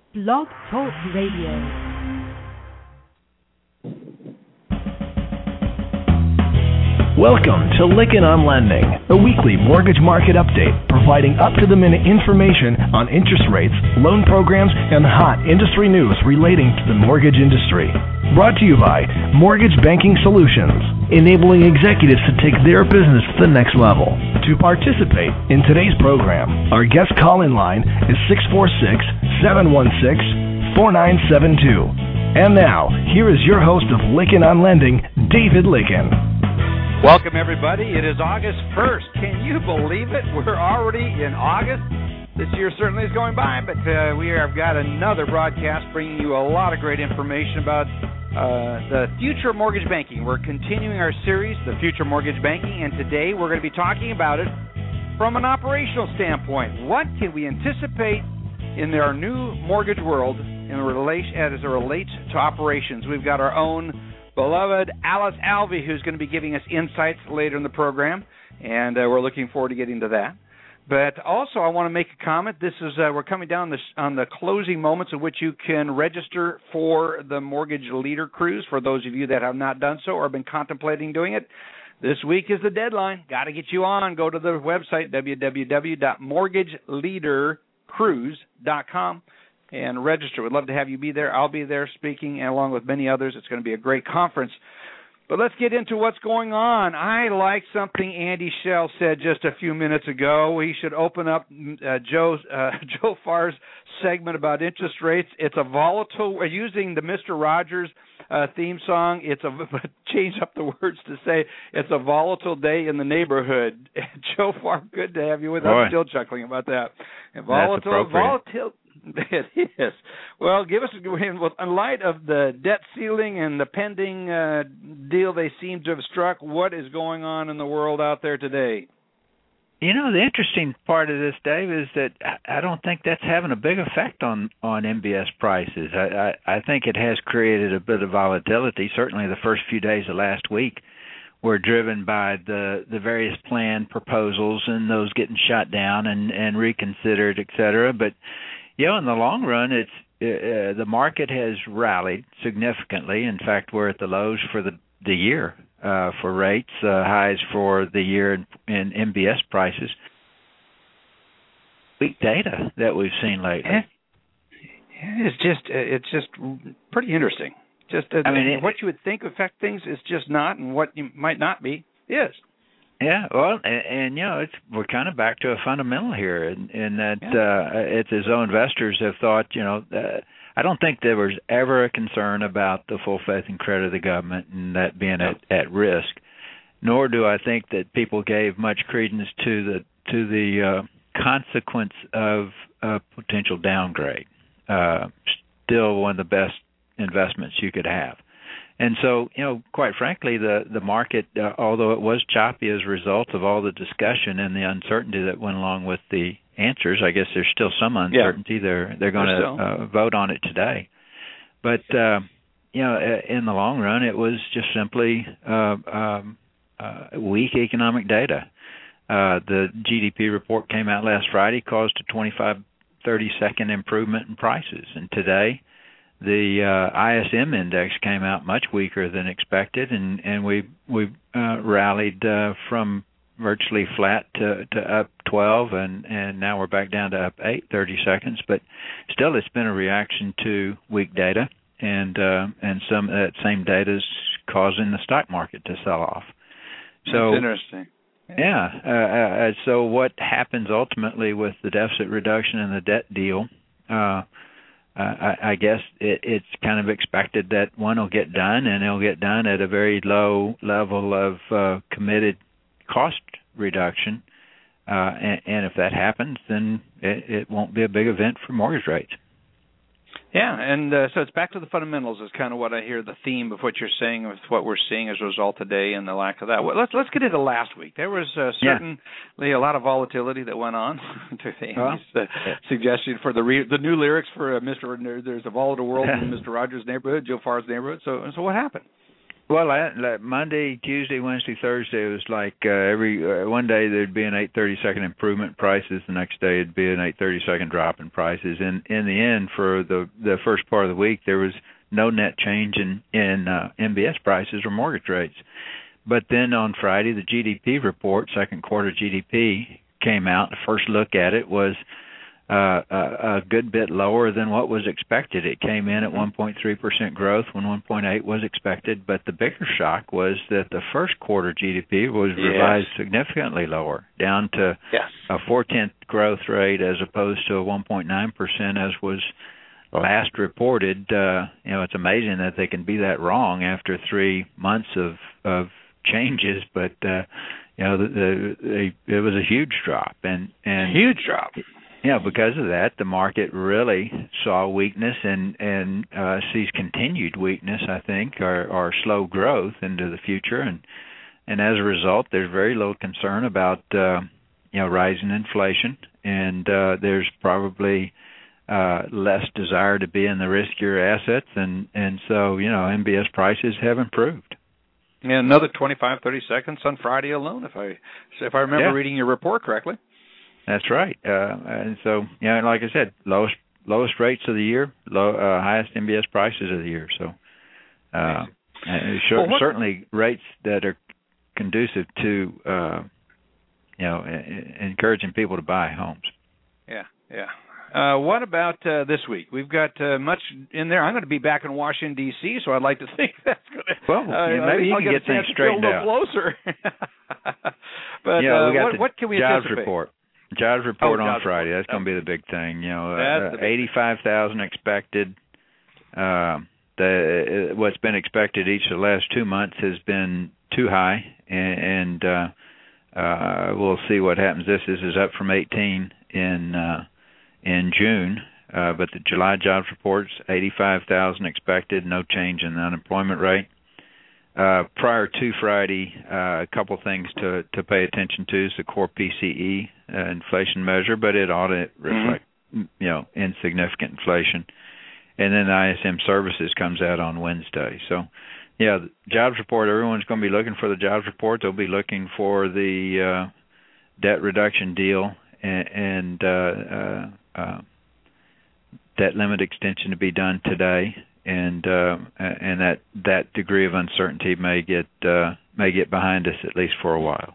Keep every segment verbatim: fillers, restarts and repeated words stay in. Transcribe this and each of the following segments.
Blog Talk Radio. Welcome to Lykken on Lending, a weekly mortgage market update providing up-to-the-minute information on interest rates, loan programs, and hot industry news relating to the mortgage industry. Brought to you by Mortgage Banking Solutions, enabling executives to take their business to the next level. To participate in today's program, our guest call-in line is six four six, seven one six, four nine seven two. And now, here is your host of Lykken on Lending, David Lykken. Welcome, everybody. It is August first. Can you believe it? We're already in August. This year certainly is going by, but uh, we have got another broadcast bringing you a lot of great information about uh, the future of mortgage banking. We're continuing our series, The Future of Mortgage Banking, and today we're going to be talking about it from an operational standpoint. What can we anticipate in our new mortgage world in relation, as it relates to operations? We've got our own beloved Alice Alvey, who's going to be giving us insights later in the program, and uh, we're looking forward to getting to that. But also, I want to make a comment. This is uh, we're coming down this, on the closing moments of which you can register for the Mortgage Leader Cruise. For those of you that have not done so or have been contemplating doing it, this week is the deadline. Got to get you on. Go to the website w w w dot mortgage leader cruise dot com. and register. We'd love to have you be there. I'll be there speaking, and along with many others. It's going to be a great conference. But let's get into what's going on. I like something Andy Schell said just a few minutes ago. He should open up uh, Joe, uh, Joe Farr's segment about interest rates. It's a volatile, using the Mister Rogers uh, theme song, it's a, change up the words to say it's a volatile day in the neighborhood. Joe Farr, good to have you with us. I'm still chuckling about that. And volatile, volatile. It is. Well, give us, in light of the debt ceiling and the pending uh, deal they seem to have struck, what is going on in the world out there today? You know, the interesting part of this, Dave, is that I don't think that's having a big effect on, on M B S prices. I, I, I think it has created a bit of volatility. Certainly the first few days of last week were driven by the, the various planned proposals and those getting shot down and, and reconsidered, et cetera. But yeah, in the long run, it's uh, the market has rallied significantly. In fact, we're at the lows for the, the year uh, for rates, uh, highs for the year in, in M B S prices. Weak data that we've seen lately. It's just it's just pretty interesting. Just uh, I mean, it, what you would think affect things is just not, and what you might not be is. Yeah, well, and, and you know, it's we're kind of back to a fundamental here, in, in that yeah. uh, it's as though investors have thought, you know, uh, I don't think there was ever a concern about the full faith and credit of the government and that being no. at, at risk, nor do I think that people gave much credence to the to the uh, consequence of a potential downgrade. Uh, still one of the best investments you could have. And so, you know, quite frankly, the, the market, uh, although it was choppy as a result of all the discussion and the uncertainty that went along with the answers, I guess there's still some uncertainty. Yeah. They're they're going to uh, vote on it today. But, uh, you know, in the long run, it was just simply uh, um, uh, weak economic data. Uh, the G D P report came out last Friday, caused a twenty-five, thirty second improvement in prices. And today, the uh, I S M index came out much weaker than expected, and, and we we uh, rallied uh, from virtually flat to, to up twelve, and, and now we're back down to up eight, thirty seconds. But still, it's been a reaction to weak data, and uh, and some that same data is causing the stock market to sell off. So that's interesting. Yeah. Uh, uh, so what happens ultimately with the deficit reduction and the debt deal? Uh, Uh, I, I guess it, it's kind of expected that one will get done, and it'll get done at a very low level of uh, committed cost reduction. Uh, and, and if that happens, then it, it won't be a big event for mortgage rates. Yeah, and uh, so it's back to the fundamentals is kind of what I hear the theme of what you're saying with what we're seeing as a result today and the lack of that. Well, let's let's get into last week. There was uh, certainly yeah. a lot of volatility that went on to the well, uh, suggestion for the re- the new lyrics for uh, Mister There's a volatile world in Mister Rogers' neighborhood, Joe Farr's neighborhood. So so what happened? Well, like Monday, Tuesday, Wednesday, Thursday, it was like uh, every uh, one day there'd be an eight thirty second improvement in prices. The next day it'd be an eight thirty second drop in prices. And in the end, for the the first part of the week, there was no net change in in uh, M B S prices or mortgage rates. But then on Friday, the G D P report, second quarter G D P, came out. The first look at it was Uh, a, a good bit lower than what was expected. It came in at one point three percent growth when one point eight was expected, but the bigger shock was that the first quarter G D P was revised yes. significantly lower, down to yes. a four-tenth growth rate as opposed to a one point nine percent as was last reported. Uh, you know, it's amazing that they can be that wrong after three months of, of changes, but uh, you know, the, the, the, it was a huge drop. and, and Huge drop. Yeah, because of that, the market really saw weakness and and uh, sees continued weakness, I think, or, or slow growth into the future, and and as a result, there's very little concern about uh, you know rising inflation, and uh, there's probably uh, less desire to be in the riskier assets, and and so you know M B S prices have improved. Yeah, another twenty-five, thirty seconds on Friday alone, if I if I remember yeah. reading your report correctly. That's right, uh, and so yeah, like I said, lowest lowest rates of the year, low, uh, highest M B S prices of the year. So, uh, and sure, well, certainly rates that are conducive to uh, you know encouraging people to buy homes. Yeah, yeah. Uh, what about uh, this week? We've got uh, much in there. I'm going to be back in Washington D C, so I'd like to think that's going to. Well, uh, yeah, maybe you I'll can get get things straightened a little out. Closer. But yeah, uh, we got what, the what can we jobs anticipate? report. Jobs report oh, on jobs Friday. report. That's going to be the big thing. You know, That's uh, eighty-five thousand expected. Uh, the what's been expected each of the last two months has been too high, and, and uh, uh, we'll see what happens. This, this is up from eighteen in uh, in June, uh, but the July jobs report's eighty-five thousand expected. No change in the unemployment rate. Uh, prior to Friday, uh, a couple things to, to pay attention to is the core P C E uh, inflation measure, but it ought to reflect, mm-hmm. you know, insignificant inflation. And then the I S M services comes out on Wednesday. So, yeah, the jobs report, everyone's going to be looking for the jobs report. They'll be looking for the uh, debt reduction deal and, and uh, uh, uh, debt limit extension to be done today. And uh, and that, that degree of uncertainty may get uh, may get behind us at least for a while.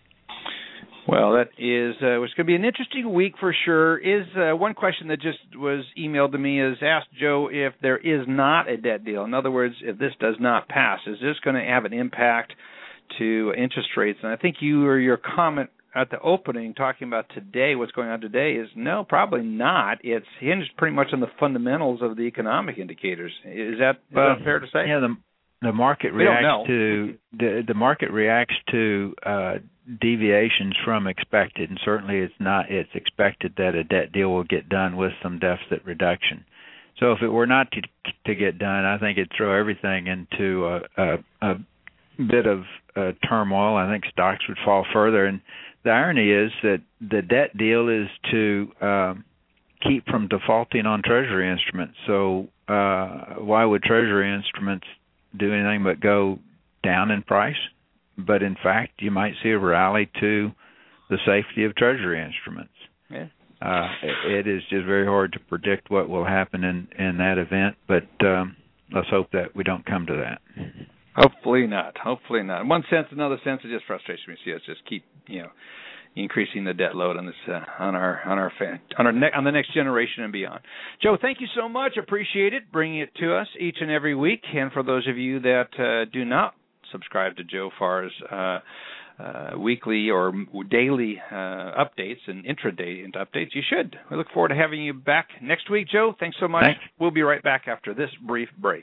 Well, that is uh, it's going to be an interesting week for sure. Is uh, one question that just was emailed to me is ask Joe if there is not a debt deal. In other words, if this does not pass, is this going to have an impact to interest rates? And I think you or your comment at the opening talking about today, what's going on today, is no, probably not. It's hinged pretty much on the fundamentals of the economic indicators. Is that, is well, that fair to say? Yeah, the the market we reacts to the the market reacts to uh, deviations from expected, and certainly it's not. It's expected that a debt deal will get done with some deficit reduction. So if it were not to to get done, I think it'd throw everything into a, a, a bit of uh, turmoil. I think stocks would fall further. And the irony is that the debt deal is to um, keep from defaulting on Treasury instruments. So uh, why would Treasury instruments do anything but go down in price? But in fact, you might see a rally to the safety of Treasury instruments. Yeah. Uh, it, it is just very hard to predict what will happen in, in that event, but um, let's hope that we don't come to that. Hopefully not. Hopefully not. In one sense, another sense, it just frustrates me. See us just keep, you know, increasing the debt load on this, uh, on our, on our, fan, on our, ne- on the next generation and beyond. Joe, thank you so much. Appreciate it, bringing it to us each and every week. And for those of you that uh, do not subscribe to Joe Farr's uh, uh, weekly or daily uh, updates and intraday updates, you should. We look forward to having you back next week, Joe. Thanks so much. Thanks. We'll be right back after this brief break.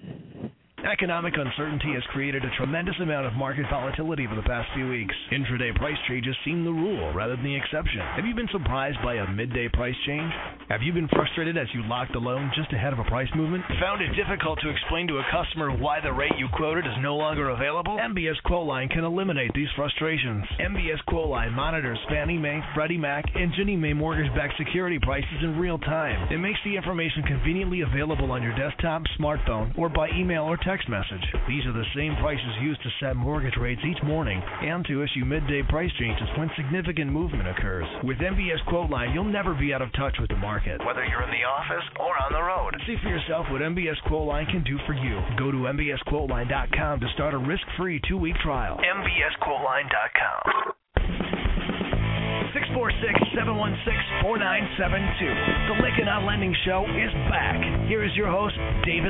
Economic uncertainty has created a tremendous amount of market volatility over the past few weeks. Intraday price changes seem the rule rather than the exception. Have you been surprised by a midday price change? Have you been frustrated as you locked a loan just ahead of a price movement? Found it difficult to explain to a customer why the rate you quoted is no longer available? M B S Quoteline can eliminate these frustrations. M B S Quoteline monitors Fannie Mae, Freddie Mac, and Ginnie Mae mortgage-backed security prices in real time. It makes the information conveniently available on your desktop, smartphone, or by email or text text message. These are the same prices used to set mortgage rates each morning and to issue midday price changes when significant movement occurs. With M B S Quote Line, you'll never be out of touch with the market, whether you're in the office or on the road. See for yourself what M B S Quote Line can do for you. Go to M B S quote line dot com to start a risk-free two-week trial. M B S quote line dot com. six four six, seven one six, four nine seven two. The Lykken on Lending Show is back. Here is your host, David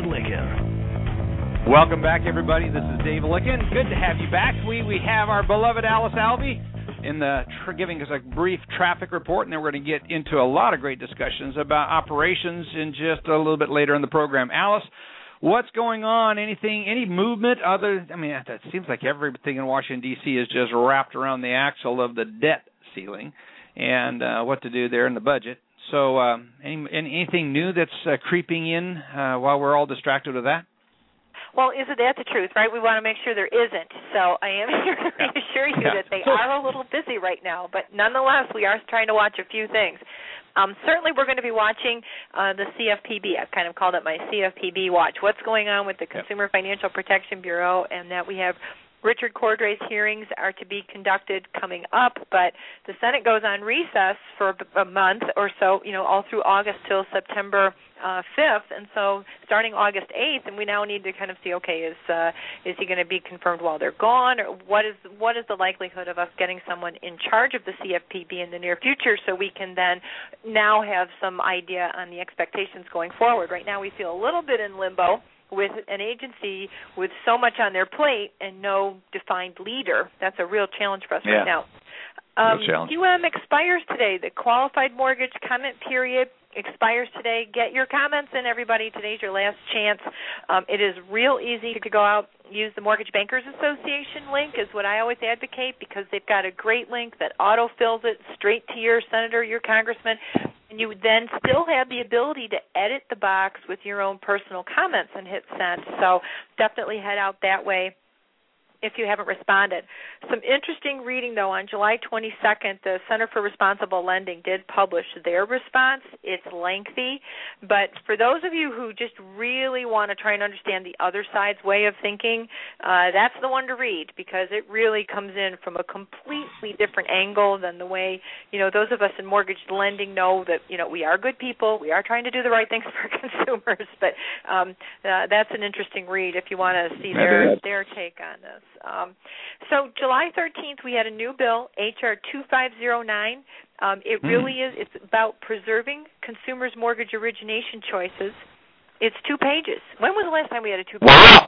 Lykken. Welcome back, everybody. This is David Lykken. Good to have you back. We we have our beloved Alice Alvey in the tr- giving us a brief traffic report, and then we're going to get into a lot of great discussions about operations in just a little bit later in the program. Alice, what's going on? Anything, any movement other? I mean, it seems like everything in Washington, D C is just wrapped around the axle of the debt ceiling and uh, what to do there in the budget. So um, any, anything new that's uh, creeping in uh, while we're all distracted with that? Well, isn't that the truth, right? We want to make sure there isn't. So I am here to reassure you yeah. that they are a little busy right now, but nonetheless, we are trying to watch a few things. Um, certainly we're going to be watching uh, the C F P B. I've kind of called it my C F P B watch. What's going on with the Consumer yep. Financial Protection Bureau, and that we have Richard Cordray's hearings are to be conducted coming up, but the Senate goes on recess for a month or so, you know, all through August till September uh, fifth, and so starting August eighth, and we now need to kind of see, okay, is uh, is he going to be confirmed while they're gone, or what is what is the likelihood of us getting someone in charge of the C F P B in the near future, so we can then now have some idea on the expectations going forward. Right now we feel a little bit in limbo with an agency with so much on their plate and no defined leader. That's a real challenge for us yeah. right now. Um, challenge. Q M expires today. The qualified mortgage comment period expires today. Get your comments in, everybody. Today's your last chance. Um, it is real easy to go out, use the Mortgage Bankers Association link is what I always advocate, because they've got a great link that auto-fills it straight to your senator, your congressman, and you then still have the ability to edit the box with your own personal comments and hit send. So definitely head out that way if you haven't responded. Some interesting reading, though. On July twenty-second, the Center for Responsible Lending did publish their response. It's lengthy, but for those of you who just really want to try and understand the other side's way of thinking, uh, that's the one to read, because it really comes in from a completely different angle than the way, you know, those of us in mortgage lending know that, you know, we are good people, we are trying to do the right things for consumers, but um, uh, that's an interesting read if you want to see their, their take on this. Um, so July thirteenth, we had a new bill, H R two five zero nine. Um, it mm. really is, it's about preserving consumers' mortgage origination choices. It's two pages. When was the last time we had a two-page? Wow!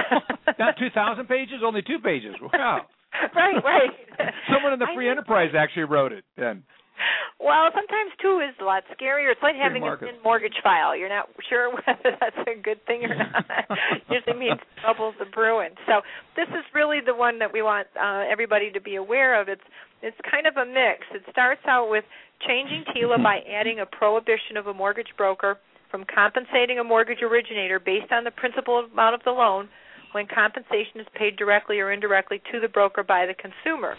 Not two thousand pages, only two pages. Wow. Right, right. Someone in the Free Enterprise actually wrote it then. Well, sometimes two is a lot scarier. It's like having a thin mortgage file. You're not sure whether that's a good thing or not. Usually means troubles are brewing. So this is really the one that we want uh, everybody to be aware of. It's it's kind of a mix. It starts out with changing TILA by adding a prohibition of a mortgage broker from compensating a mortgage originator based on the principal amount of the loan when compensation is paid directly or indirectly to the broker by the consumer.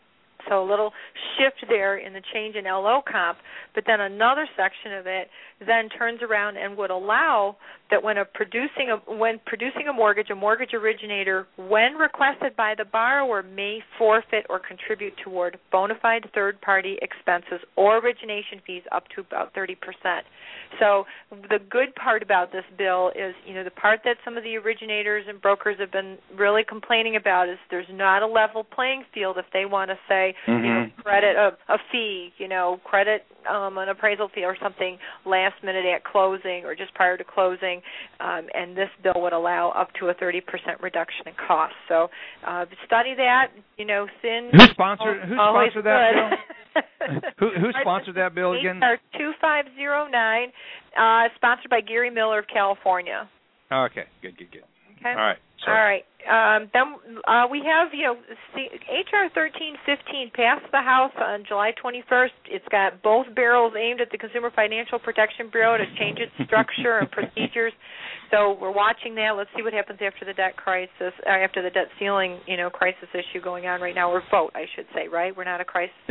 So a little shift there in the change in L O comp, but then another section of it then turns around and would allow that when a producing a, when producing a mortgage, a mortgage originator, when requested by the borrower, may forfeit or contribute toward bona fide third-party expenses or origination fees up to about thirty percent. So the good part about this bill is, you know, the part that some of the originators and brokers have been really complaining about is there's not a level playing field if they want to say, mm-hmm. you know, credit a, a fee, you know, credit um, an appraisal fee or something last minute at closing or just prior to closing, um, and this bill would allow up to a thirty percent reduction in cost. So uh, study that, you know, thin. Who sponsored, who sponsored that bill? who, who sponsored that bill again? H R two five zero nine, uh, sponsored by Gary Miller of California. Okay, good, good, good. Okay. All right. So. All right. Um, then uh, we have, you know, H R thirteen fifteen passed the House on July twenty-first. It's got both barrels aimed at the Consumer Financial Protection Bureau to change its structure and procedures. So we're watching that. Let's see what happens after the debt crisis, uh, after the debt ceiling, you know, crisis issue going on right now, or vote, I should say, right? We're not a crisis. Yes.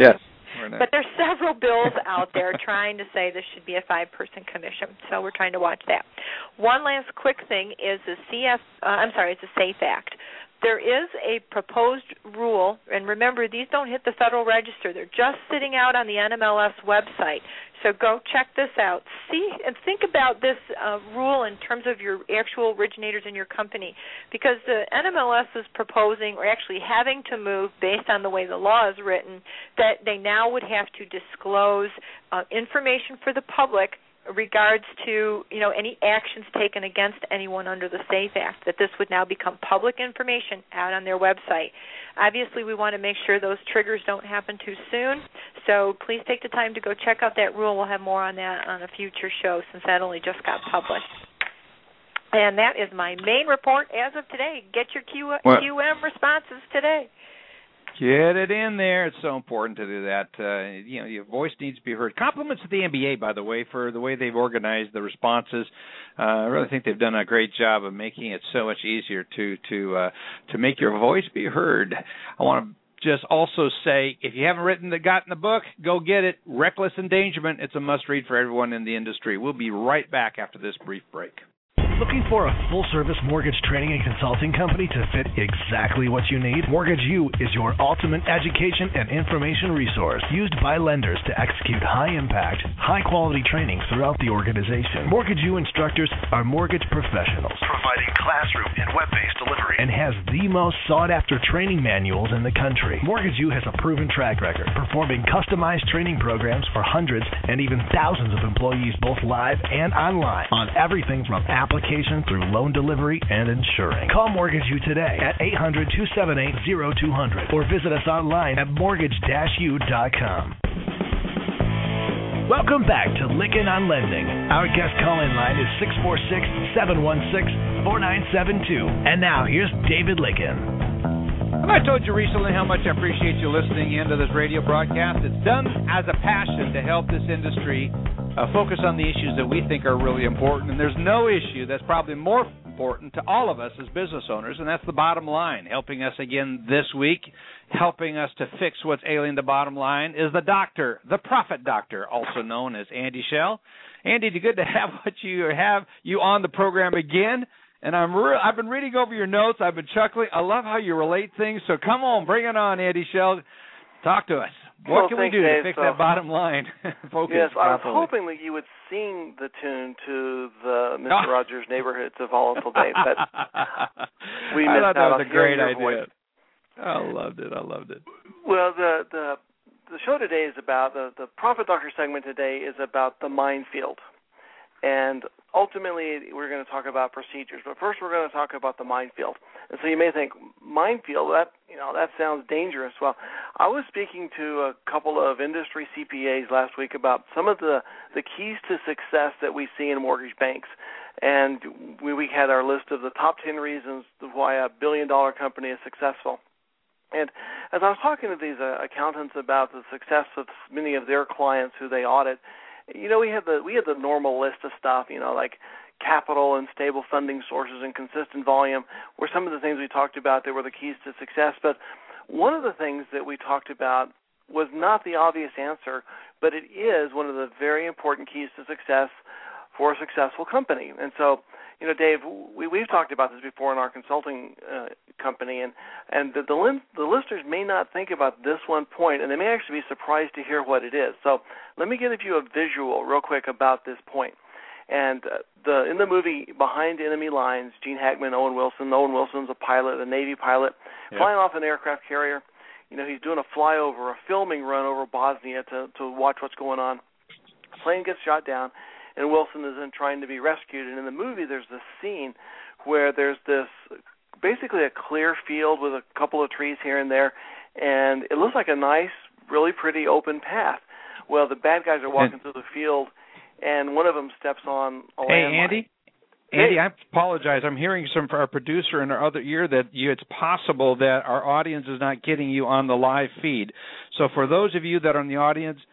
But there's several bills out there trying to say this should be a five-person commission, so we're trying to watch that. One last quick thing is the C F. Uh, I'm sorry, it's the SAFE Act. There is a proposed rule, and remember, these don't hit the Federal Register. They're just sitting out on the N M L S website. So go check this out. See and think about this uh, rule in terms of your actual originators in your company, because the N M L S is proposing, or actually having to move based on the way the law is written, that they now would have to disclose uh, information for the public regards to, you know, any actions taken against anyone under the SAFE Act, that this would now become public information out on their website. Obviously, we want to make sure those triggers don't happen too soon, so please take the time to go check out that rule. We'll have more on that on a future show since that only just got published. And that is my main report as of today. Get your Q- QM responses today. Get it in there. It's so important to do that. Uh, you know, your voice needs to be heard. Compliments to the N B A, by the way, for the way they've organized the responses. Uh, I really think they've done a great job of making it so much easier to to uh, to make your voice be heard. I want to just also say, if you haven't written the gotten the book, go get it. Reckless Endangerment. It's a must-read for everyone in the industry. We'll be right back after this brief break. Looking for a full-service mortgage training and consulting company to fit exactly what you need? Mortgage U is your ultimate education and information resource used by lenders to execute high-impact, high-quality trainings throughout the organization. Mortgage U instructors are mortgage professionals, providing classroom and web-based delivery, and has the most sought-after training manuals in the country. Mortgage U has a proven track record, performing customized training programs for hundreds and even thousands of employees, both live and online, on everything from application through loan delivery and insuring. Call Mortgage U today at eight hundred, two seven eight, zero two zero zero or visit us online at mortgage dash u dot com. Welcome back to Lykken on Lending. Our guest call-in line is six four six, seven one six, four nine seven two. And now here's David Lykken. I told you recently how much I appreciate you listening into this radio broadcast. It's done as a passion to help this industry uh, focus on the issues that we think are really important. And there's no issue that's probably more important to all of us as business owners, and that's the bottom line. Helping us again this week, helping us to fix what's ailing the bottom line, is the doctor, the profit doctor, also known as Andy Schell. Andy, it's good to have what you have you on the program again. And I'm re- I've been reading over your notes. I've been chuckling. I love how you relate things. So come on, bring it on, Andy Schell. Talk to us. What well, can thanks, we do Dave. to fix so, that bottom line? Focus yes, I was properly. hoping that you would sing the tune to the Mister Rogers' Neighborhood. It's a volatile day, but we I missed thought that out was on a great your idea. voice. I loved it. I loved it. Well, the the the show today is about the the Profit Doctor segment today is about the minefield. And ultimately, we're going to talk about procedures. But first, we're going to talk about the minefield. And so you may think, minefield, that you know, that sounds dangerous. Well, I was speaking to a couple of industry C P As last week about some of the, the keys to success that we see in mortgage banks. And we, we had our list of the top ten reasons why a billion-dollar company is successful. And as I was talking to these uh, accountants about the success of many of their clients who they audit, you know, we had the we had the normal list of stuff, you know, like capital and stable funding sources and consistent volume were some of the things we talked about that were the keys to success. But one of the things that we talked about was not the obvious answer, but it is one of the very important keys to success for a successful company. And so, you know, Dave, we, we've talked about this before in our consulting uh, company, and, and the, the, the listeners may not think about this one point, and they may actually be surprised to hear what it is. So let me give you a visual real quick about this point. And uh, the in the movie Behind Enemy Lines, Gene Hackman, Owen Wilson, Owen Wilson's a pilot, a Navy pilot, yep. flying off an aircraft carrier. You know, he's doing a flyover, a filming run over Bosnia to, to watch what's going on. The plane gets shot down, and Wilson is then trying to be rescued. And in the movie, there's this scene where there's this basically a clear field with a couple of trees here and there, and it looks like a nice, really pretty open path. Well, the bad guys are walking through the field, and one of them steps on a Hey, landmine. Andy? Andy, I apologize. I'm hearing some from our producer in our other ear that you, it's possible that our audience is not getting you on the live feed. So for those of you that are in the audience,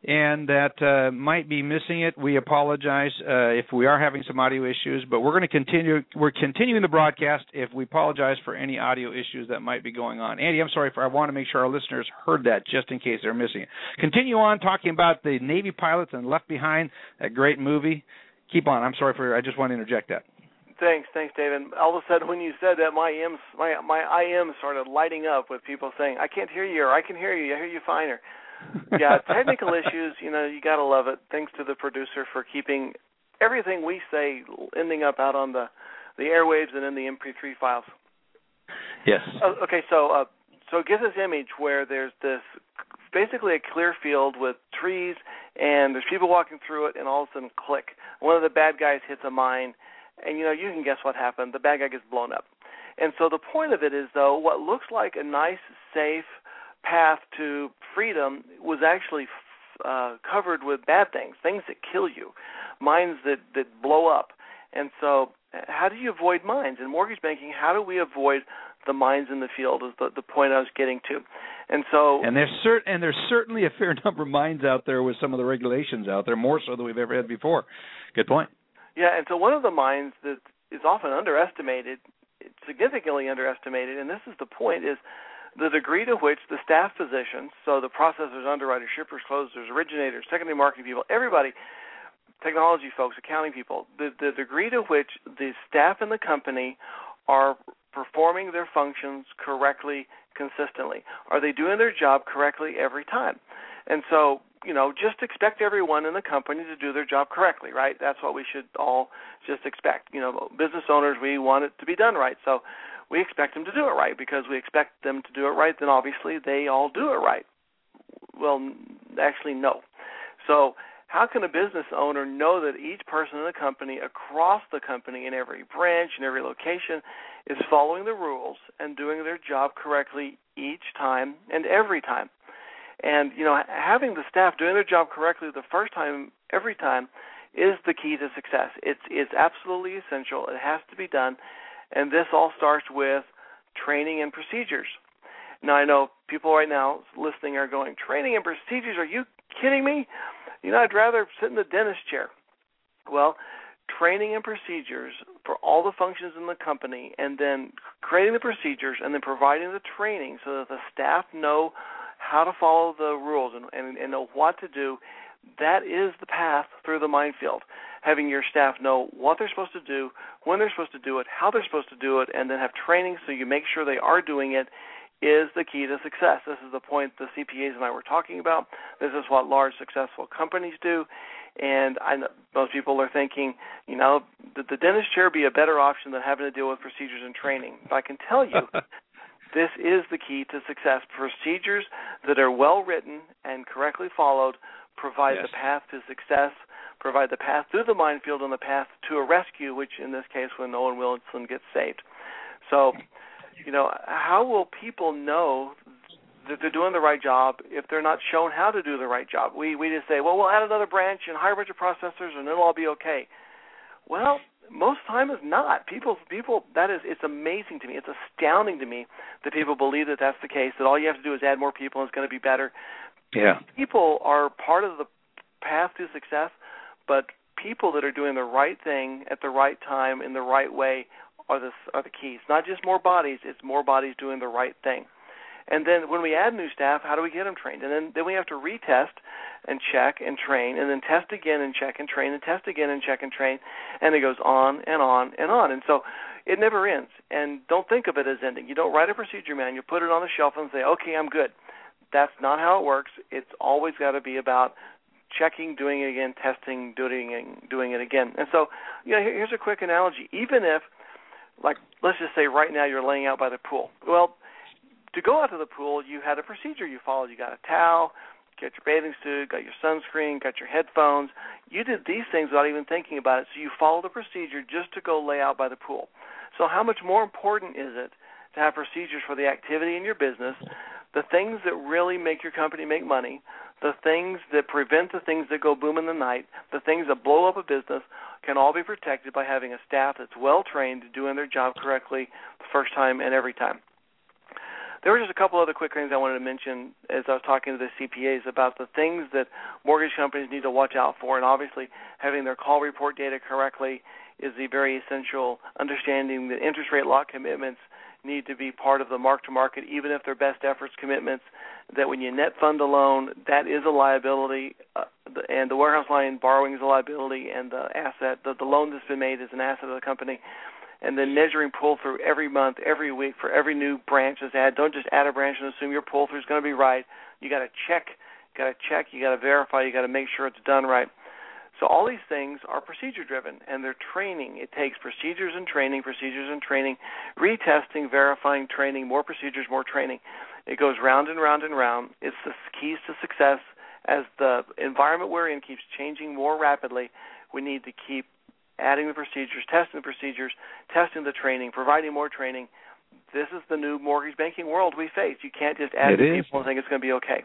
and that uh, might be missing it, we apologize uh, if we are having some audio issues, but we're going to continue. We're continuing the broadcast. If we apologize for any audio issues that might be going on. Andy, I'm sorry for. I want to make sure our listeners heard that just in case they're missing it. Continue on talking about the Navy pilots and Left Behind, a great movie. Keep on. I'm sorry for. I just want to interject that. Thanks, thanks, David. All of a sudden, when you said that, my M's, my my I M started lighting up with people saying, "I can't hear you," or "I can hear you. I hear you finer." Yeah, technical issues. You know, you gotta love it. Thanks to the producer for keeping everything we say ending up out on the the airwaves and in the M P three files. Yes. Oh, okay, so uh, so it gives this image where there's this basically a clear field with trees, and there's people walking through it, and all of a sudden, click. One of the bad guys hits a mine. And, you know, you can guess what happened. The bad guy gets blown up. And so the point of it is, though, what looks like a nice, safe path to freedom was actually uh, covered with bad things, things that kill you, mines that, that blow up. And so how do you avoid mines? In mortgage banking, how do we avoid the mines in the field is the, the point I was getting to. And so, and there's cert- and there's certainly a fair number of mines out there with some of the regulations out there, more so than we've ever had before. Good point. Yeah, and so one of the mines that is often underestimated, significantly underestimated, and this is the point, is the degree to which the staff positions, so the processors, underwriters, shippers, closers, originators, secondary marketing people, everybody, technology folks, accounting people, the, the degree to which the staff in the company are performing their functions correctly, consistently. Are they doing their job correctly every time? And so, you know, just expect everyone in the company to do their job correctly, right? That's what we should all just expect. You know, business owners, we want it to be done right. So we expect them to do it right because we expect them to do it right, then obviously they all do it right. Well, actually, no. So how can a business owner know that each person in the company, across the company, in every branch, in every location, is following the rules and doing their job correctly each time and every time? And, you know, having the staff doing their job correctly the first time, every time, is the key to success. It's it's absolutely essential. It has to be done. And this all starts with training and procedures. Now, I know people right now listening are going, training and procedures, are you kidding me? You know, I'd rather sit in the dentist chair. Well, training and procedures for all the functions in the company, and then creating the procedures and then providing the training so that the staff know how to follow the rules and, and, and know what to do, that is the path through the minefield. Having your staff know what they're supposed to do, when they're supposed to do it, how they're supposed to do it, and then have training so you make sure they are doing it is the key to success. This is the point the C P As and I were talking about. This is what large, successful companies do. And I know most people are thinking, you know, that the dentist chair be a better option than having to deal with procedures and training. But I can tell you, this is the key to success. Procedures that are well written and correctly followed provide yes. the path to success, provide the path through the minefield and the path to a rescue, which in this case when Owen Wilson gets saved. So, you know, how will people know that they're doing the right job if they're not shown how to do the right job? We we just say, well, we'll add another branch and hire a bunch of processors and it'll all be okay. Well, most of the time it's not. People, people, that is, it's amazing to me. It's astounding to me that people believe that that's the case, that all you have to do is add more people and it's going to be better. Yeah. People are part of the path to success, but people that are doing the right thing at the right time in the right way are the, are the keys. Not just more bodies, it's more bodies doing the right thing. And then when we add new staff, how do we get them trained? And then, then we have to retest and check and train, and then test again and check and train, and test again and check and train, and it goes on and on and on. And so it never ends. And don't think of it as ending. You don't write a procedure manual, put it on the shelf, and say, okay, I'm good. That's not how it works. It's always got to be about checking, doing it again, testing, doing it, doing it again. And so, you know, here's a quick analogy. Even if, like, let's just say right now you're laying out by the pool. Well, to go out to the pool, you had a procedure you followed. You got a towel, got your bathing suit, got your sunscreen, got your headphones. You did these things without even thinking about it, so you followed the procedure just to go lay out by the pool. So how much more important is it to have procedures for the activity in your business, the things that really make your company make money, the things that prevent the things that go boom in the night, the things that blow up a business, can all be protected by having a staff that's well-trained, doing their job correctly the first time and every time. There were just a couple other quick things I wanted to mention as I was talking to the C P As about the things that mortgage companies need to watch out for, and obviously having their call report data correctly is the very essential. Understanding that interest rate lock commitments need to be part of the mark-to-market, even if they're best efforts commitments, that when you net fund a loan, that is a liability, uh, the, and the warehouse line borrowing is a liability, and the asset, the, the loan that's been made is an asset of the company. And then measuring pull-through every month, every week for every new branch that's added. Don't just add a branch and assume your pull-through is going to be right. You got to check, got to check, you got to verify, you got to make sure it's done right. So all these things are procedure-driven, and they're training. It takes procedures and training, procedures and training, retesting, verifying, training, more procedures, more training. It goes round and round and round. It's the keys to success. As the environment we're in keeps changing more rapidly, we need to keep adding the procedures, testing the procedures, testing the training, providing more training. This is the new mortgage banking world we face. You can't just add to people and think it's going to be okay.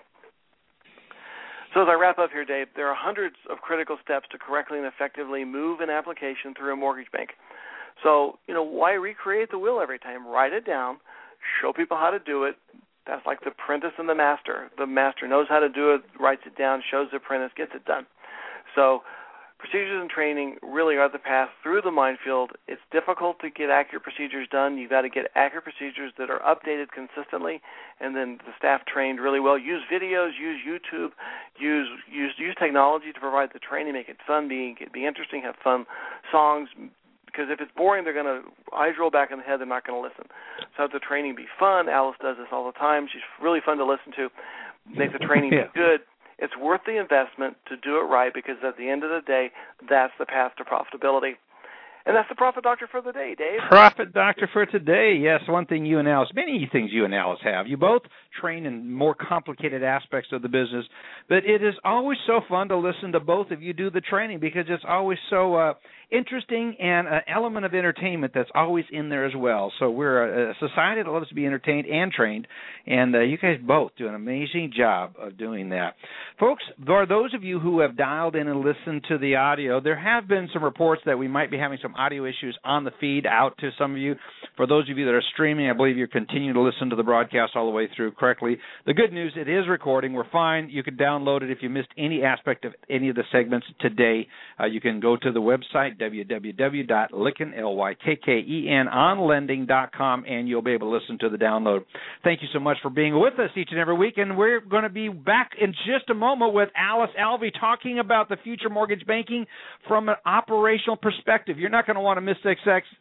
So as I wrap up here, Dave, there are hundreds of critical steps to correctly and effectively move an application through a mortgage bank. So, you know, why recreate the wheel every time? Write it down, show people how to do it. That's like the apprentice and the master. The master knows how to do it, writes it down, shows the apprentice, gets it done. So procedures and training really are the path through the minefield. It's difficult to get accurate procedures done. You've got to get accurate procedures that are updated consistently, and then the staff trained really well. Use videos, use YouTube, use use use technology to provide the training, make it fun, be, be interesting, have fun songs, because if it's boring, they're going to, eyes roll back in the head, they're not going to listen. So have the training be fun. Alice does this all the time. She's really fun to listen to. Make the training yeah. be good. It's worth the investment to do it right, because at the end of the day, that's the path to profitability. And that's the Profit Doctor for the day, Dave. Profit Doctor for today. Yes, one thing you and Alice, many things you and Alice have. You both train in more complicated aspects of the business, but it is always so fun to listen to both of you do the training, because it's always so uh, interesting, and an element of entertainment that's always in there as well. So we're a, a society that loves to be entertained and trained, and uh, you guys both do an amazing job of doing that. Folks, for those of you who have dialed in and listened to the audio, there have been some reports that we might be having some audio issues on the feed out to some of you. For those of you that are streaming, I believe you're continuing to listen to the broadcast all the way through correctly. The good news, it is recording. We're fine. You can download it if you missed any aspect of any of the segments today. Uh, you can go to the website, w w w dot lykken, L Y K K E N, on lending dot com, and you'll be able to listen to the download. Thank you so much for being with us each and every week, and we're going to be back in just a moment with Alice Alvey talking about the future mortgage banking from an operational perspective. You're not going to want to miss this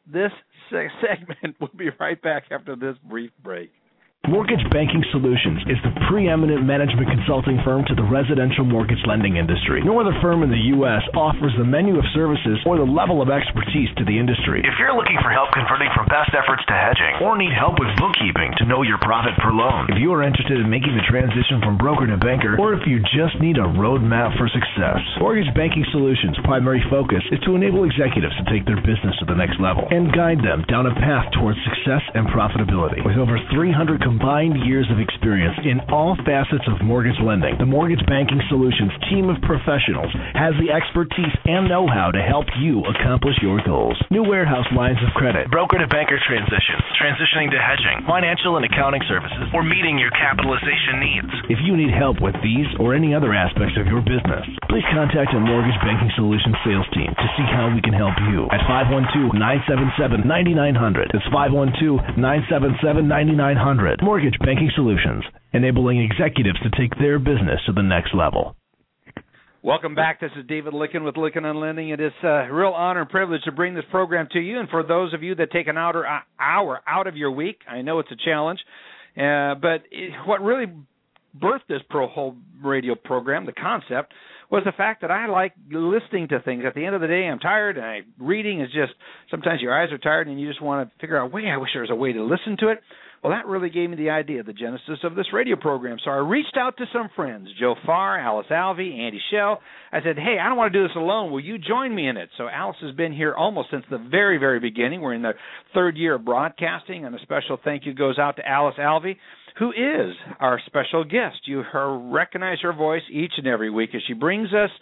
segment. We'll be right back after this brief break. Mortgage Banking Solutions is the preeminent management consulting firm to the residential mortgage lending industry. No other firm in the U S offers the menu of services or the level of expertise to the industry. If you're looking for help converting from best efforts to hedging, or need help with bookkeeping to know your profit per loan, if you are interested in making the transition from broker to banker, or if you just need a roadmap for success, Mortgage Banking Solutions' primary focus is to enable executives to take their business to the next level and guide them down a path towards success and profitability. With over three hundred combined years of experience in all facets of mortgage lending, the Mortgage Banking Solutions team of professionals has the expertise and know-how to help you accomplish your goals. New warehouse lines of credit, broker to banker transitions, transitioning to hedging, financial and accounting services, or meeting your capitalization needs. If you need help with these or any other aspects of your business, please contact our Mortgage Banking Solutions sales team to see how we can help you at five one two, nine seven seven, nine nine zero zero. That's five one two, nine seven seven, nine nine zero zero. Mortgage Banking Solutions, enabling executives to take their business to the next level. Welcome back. This is David Lykken with Lykken on Lending. It is a real honor and privilege to bring this program to you. And for those of you that take an hour, hour out of your week, I know it's a challenge, uh, but it, what really birthed this pro whole radio program, the concept, was the fact that I like listening to things. At the end of the day, I'm tired, and I, reading is just, sometimes your eyes are tired, and you just want to figure out, wait, I wish there was a way to listen to it. Well, that really gave me the idea, the genesis of this radio program. So I reached out to some friends, Joe Farr, Alice Alvey, Andy Schell. I said, hey, I don't want to do this alone. Will you join me in it? So Alice has been here almost since the very, very beginning. We're in the third year of broadcasting, and a special thank you goes out to Alice Alvey, who is our special guest. You her, recognize her voice each and every week as she brings us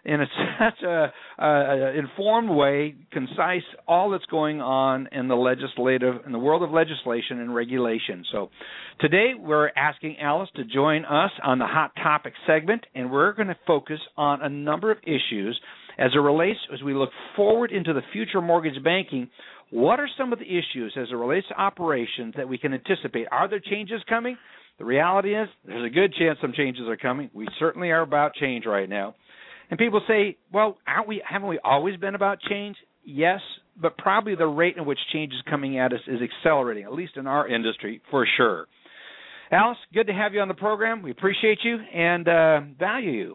in a, such a, a informed way, concise, all that's going on in the legislative, in the world of legislation and regulation. So today we're asking Alice to join us on the Hot Topic segment, and we're going to focus on a number of issues as it relates, as we look forward into the future of mortgage banking. What are some of the issues as it relates to operations that we can anticipate? Are there changes coming? The reality is there's a good chance some changes are coming. We certainly are about change right now. And people say, well, aren't we, haven't we always been about change? Yes, but probably the rate in which change is coming at us is accelerating, at least in our industry, for sure. Alice, good to have you on the program. We appreciate you and uh, value you.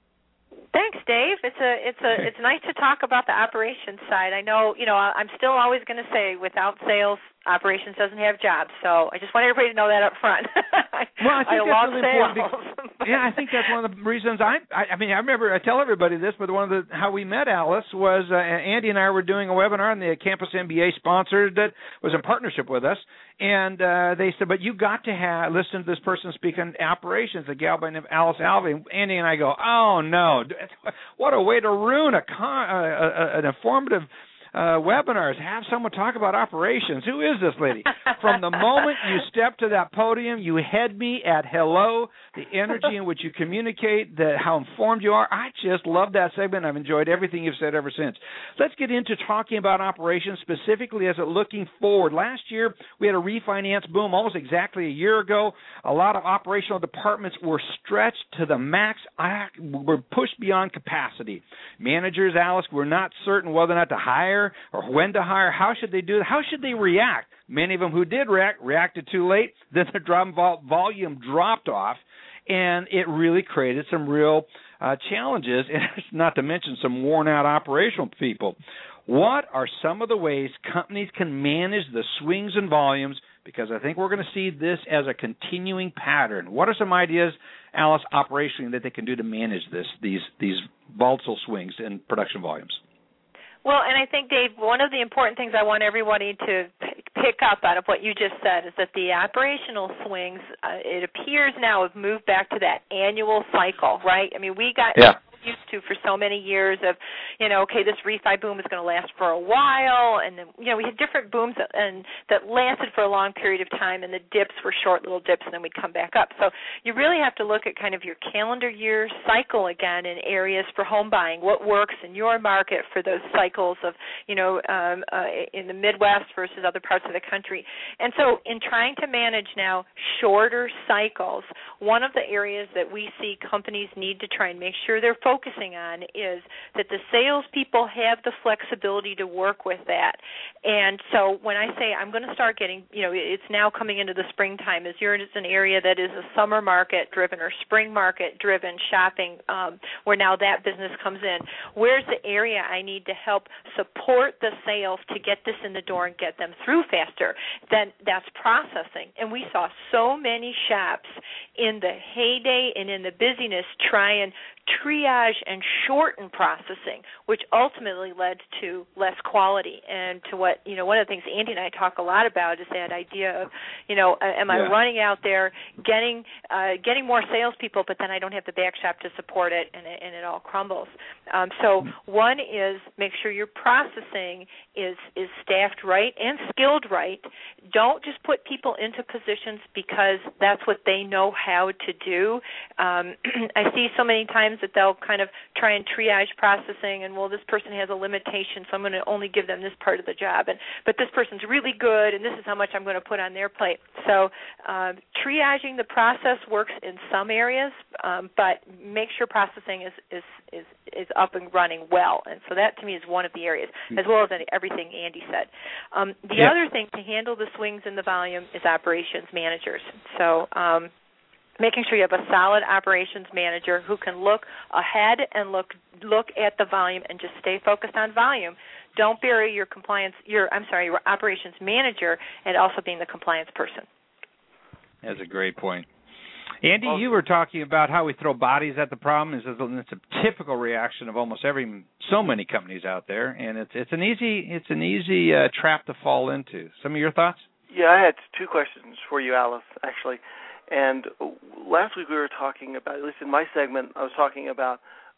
Thanks, Dave. It's a it's a it's nice to talk about the operations side. I know, you know, I'm still always going to say without sales, operations doesn't have jobs. So I just want everybody to know that up front. Well, I think I that's love really sales. important. Because, yeah, I think that's one of the reasons I, I. I mean, I remember I tell everybody this, but one of the how we met Alice was uh, Andy and I were doing a webinar, and the Campus M B A sponsored that was in partnership with us, and uh, they said, but you got to have listen to this person speak on operations, a gal by the name of Alice Alvey. And Andy and I go, oh no, what a way to ruin a, con, uh, a an informative. Uh, webinars, have someone talk about operations. Who is this lady? From the moment you step to that podium, you head me at hello, the energy in which you communicate, the, how informed you are. I just love that segment. I've enjoyed everything you've said ever since. Let's get into talking about operations, specifically as it looking forward. Last year, we had a refinance boom almost exactly a year ago. A lot of operational departments were stretched to the max, were pushed beyond capacity. Managers, Alice, were not certain whether or not to hire or when to hire. How should they do it? How should they react? Many of them who did react reacted too late. Then the drum vol- volume dropped off, and it really created some real uh, challenges, and not to mention some worn-out operational people. What are some of the ways companies can manage the swings in volumes? Because I think we're going to see this as a continuing pattern. What are some ideas, Alice, operationally that they can do to manage this, these these volatile swings in production volumes? Well, and I think, Dave, one of the important things I want everybody to pick up out of what you just said is that the operational swings, uh, it appears now, have moved back to that annual cycle, right? I mean, we got yeah. used to for so many years of, you know, okay, this refi boom is going to last for a while, and then, you know, we had different booms that, and that lasted for a long period of time, and the dips were short little dips, and then we'd come back up. So you really have to look at kind of your calendar year cycle again in areas for home buying. What works in your market for those cycles of, you know, um, uh, in the Midwest versus other parts of the country. And so in trying to manage now shorter cycles, one of the areas that we see companies need to try and make sure they're focusing on is that the salespeople have the flexibility to work with that. And so when I say I'm going to start getting, you know, it's now coming into the springtime, as you're in an area that is a summer market driven or spring market driven shopping, um, where now that business comes in, where's the area I need to help support the sales to get this in the door and get them through faster? Then that's processing. And we saw so many shops in the heyday and in the busyness try and triage and shorten processing, which ultimately led to less quality and to what, you know, one of the things Andy and I talk a lot about is that idea of, you know, am yeah. I running out there getting uh, getting more salespeople, but then I don't have the back shop to support it, and it, and it all crumbles. Um, so one is make sure your processing is, is staffed right and skilled right. Don't just put people into positions because that's what they know how to do. Um, I see so many times that they'll kind of try and triage processing, and, well, this person has a limitation, so I'm going to only give them this part of the job. And but this person's really good, and this is how much I'm going to put on their plate. So uh, triaging the process works in some areas, um, but make sure processing is, is, is, is up and running well. And so that, to me, is one of the areas, as well as everything Andy said. Um, the yeah. other thing to handle the swings in the volume is operations managers. So um, making sure you have a solid operations manager who can look ahead and look look at the volume and just stay focused on volume. Don't bury your compliance, your I'm sorry, your operations manager and also being the compliance person. That's a great point. Andy, you were talking about how we throw bodies at the problem. It's a typical reaction of almost every, so many companies out there, and it's it's an easy it's an easy uh, trap to fall into. Some of your thoughts? Yeah, I had two questions for you, Alice, actually. And last week we were talking about, at least in my segment, I was talking about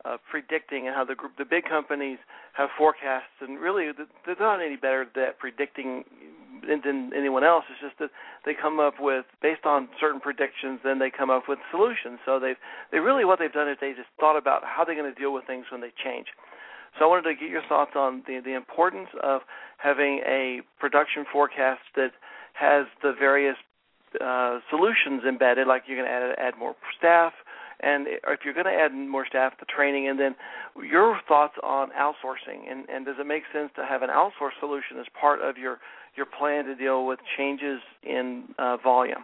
uh, predicting and how the group, the big companies have forecasts, and really they're not any better at predicting than anyone else. It's just that they come up with, based on certain predictions, then they come up with solutions. So they've they really what they've done is they just thought about how they're going to deal with things when they change. So I wanted to get your thoughts on the the importance of having a production forecast that has the various uh, solutions embedded, like you're going to add add more staff, and if you're going to add more staff, the training, and then your thoughts on outsourcing, and, and does it make sense to have an outsourced solution as part of your, your plan to deal with changes in uh, volume?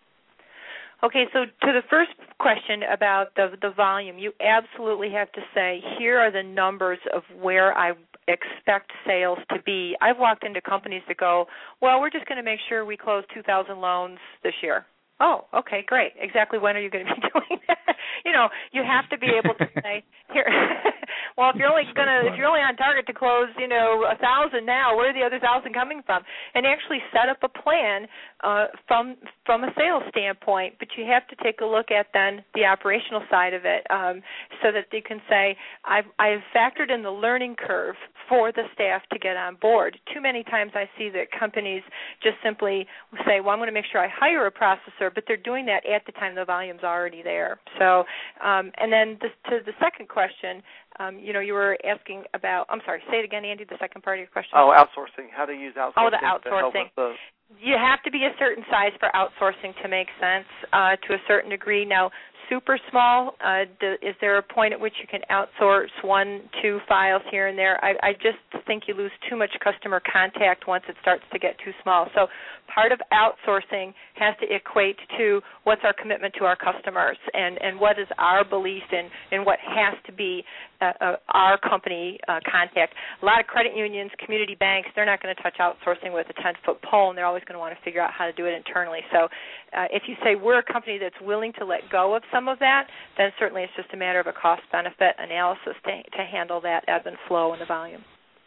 Okay, so to the first question about the the volume, you absolutely have to say, here are the numbers of where I expect sales to be. I've walked into companies that go, well, we're just going to make sure we close two thousand loans this year. Oh, okay, great. Exactly when are you going to be doing that? You know, you have to be able to say, here, well, if you're only going to, if you're only on target to close, you know, a thousand now, where are the other thousand coming from? And actually set up a plan uh, from from a sales standpoint. But you have to take a look at then the operational side of it, um, so that you can say, I've I've factored in the learning curve for the staff to get on board. Too many times I see that companies just simply say, well, I'm going to make sure I hire a processor, but they're doing that at the time the volume's already there. So, um, and then the, to the second question, um, you know, you were asking about, I'm sorry, say it again, Andy, the second part of your question. Oh, outsourcing, how to use outsourcing. Oh, the outsourcing. The... You have to be a certain size for outsourcing to make sense uh, to a certain degree. Now, super small, uh, do, is there a point at which you can outsource one, two files here and there? I, I just think you lose too much customer contact once it starts to get too small. So part of outsourcing has to equate to what's our commitment to our customers and, and what is our belief in, in what has to be uh, uh, our company uh, contact. A lot of credit unions, community banks, they're not going to touch outsourcing with a ten-foot pole, and they're always going to want to figure out how to do it internally. So uh, if you say we're a company that's willing to let go of some of that, then certainly it's just a matter of a cost-benefit analysis to, to handle that ebb and flow in the volume.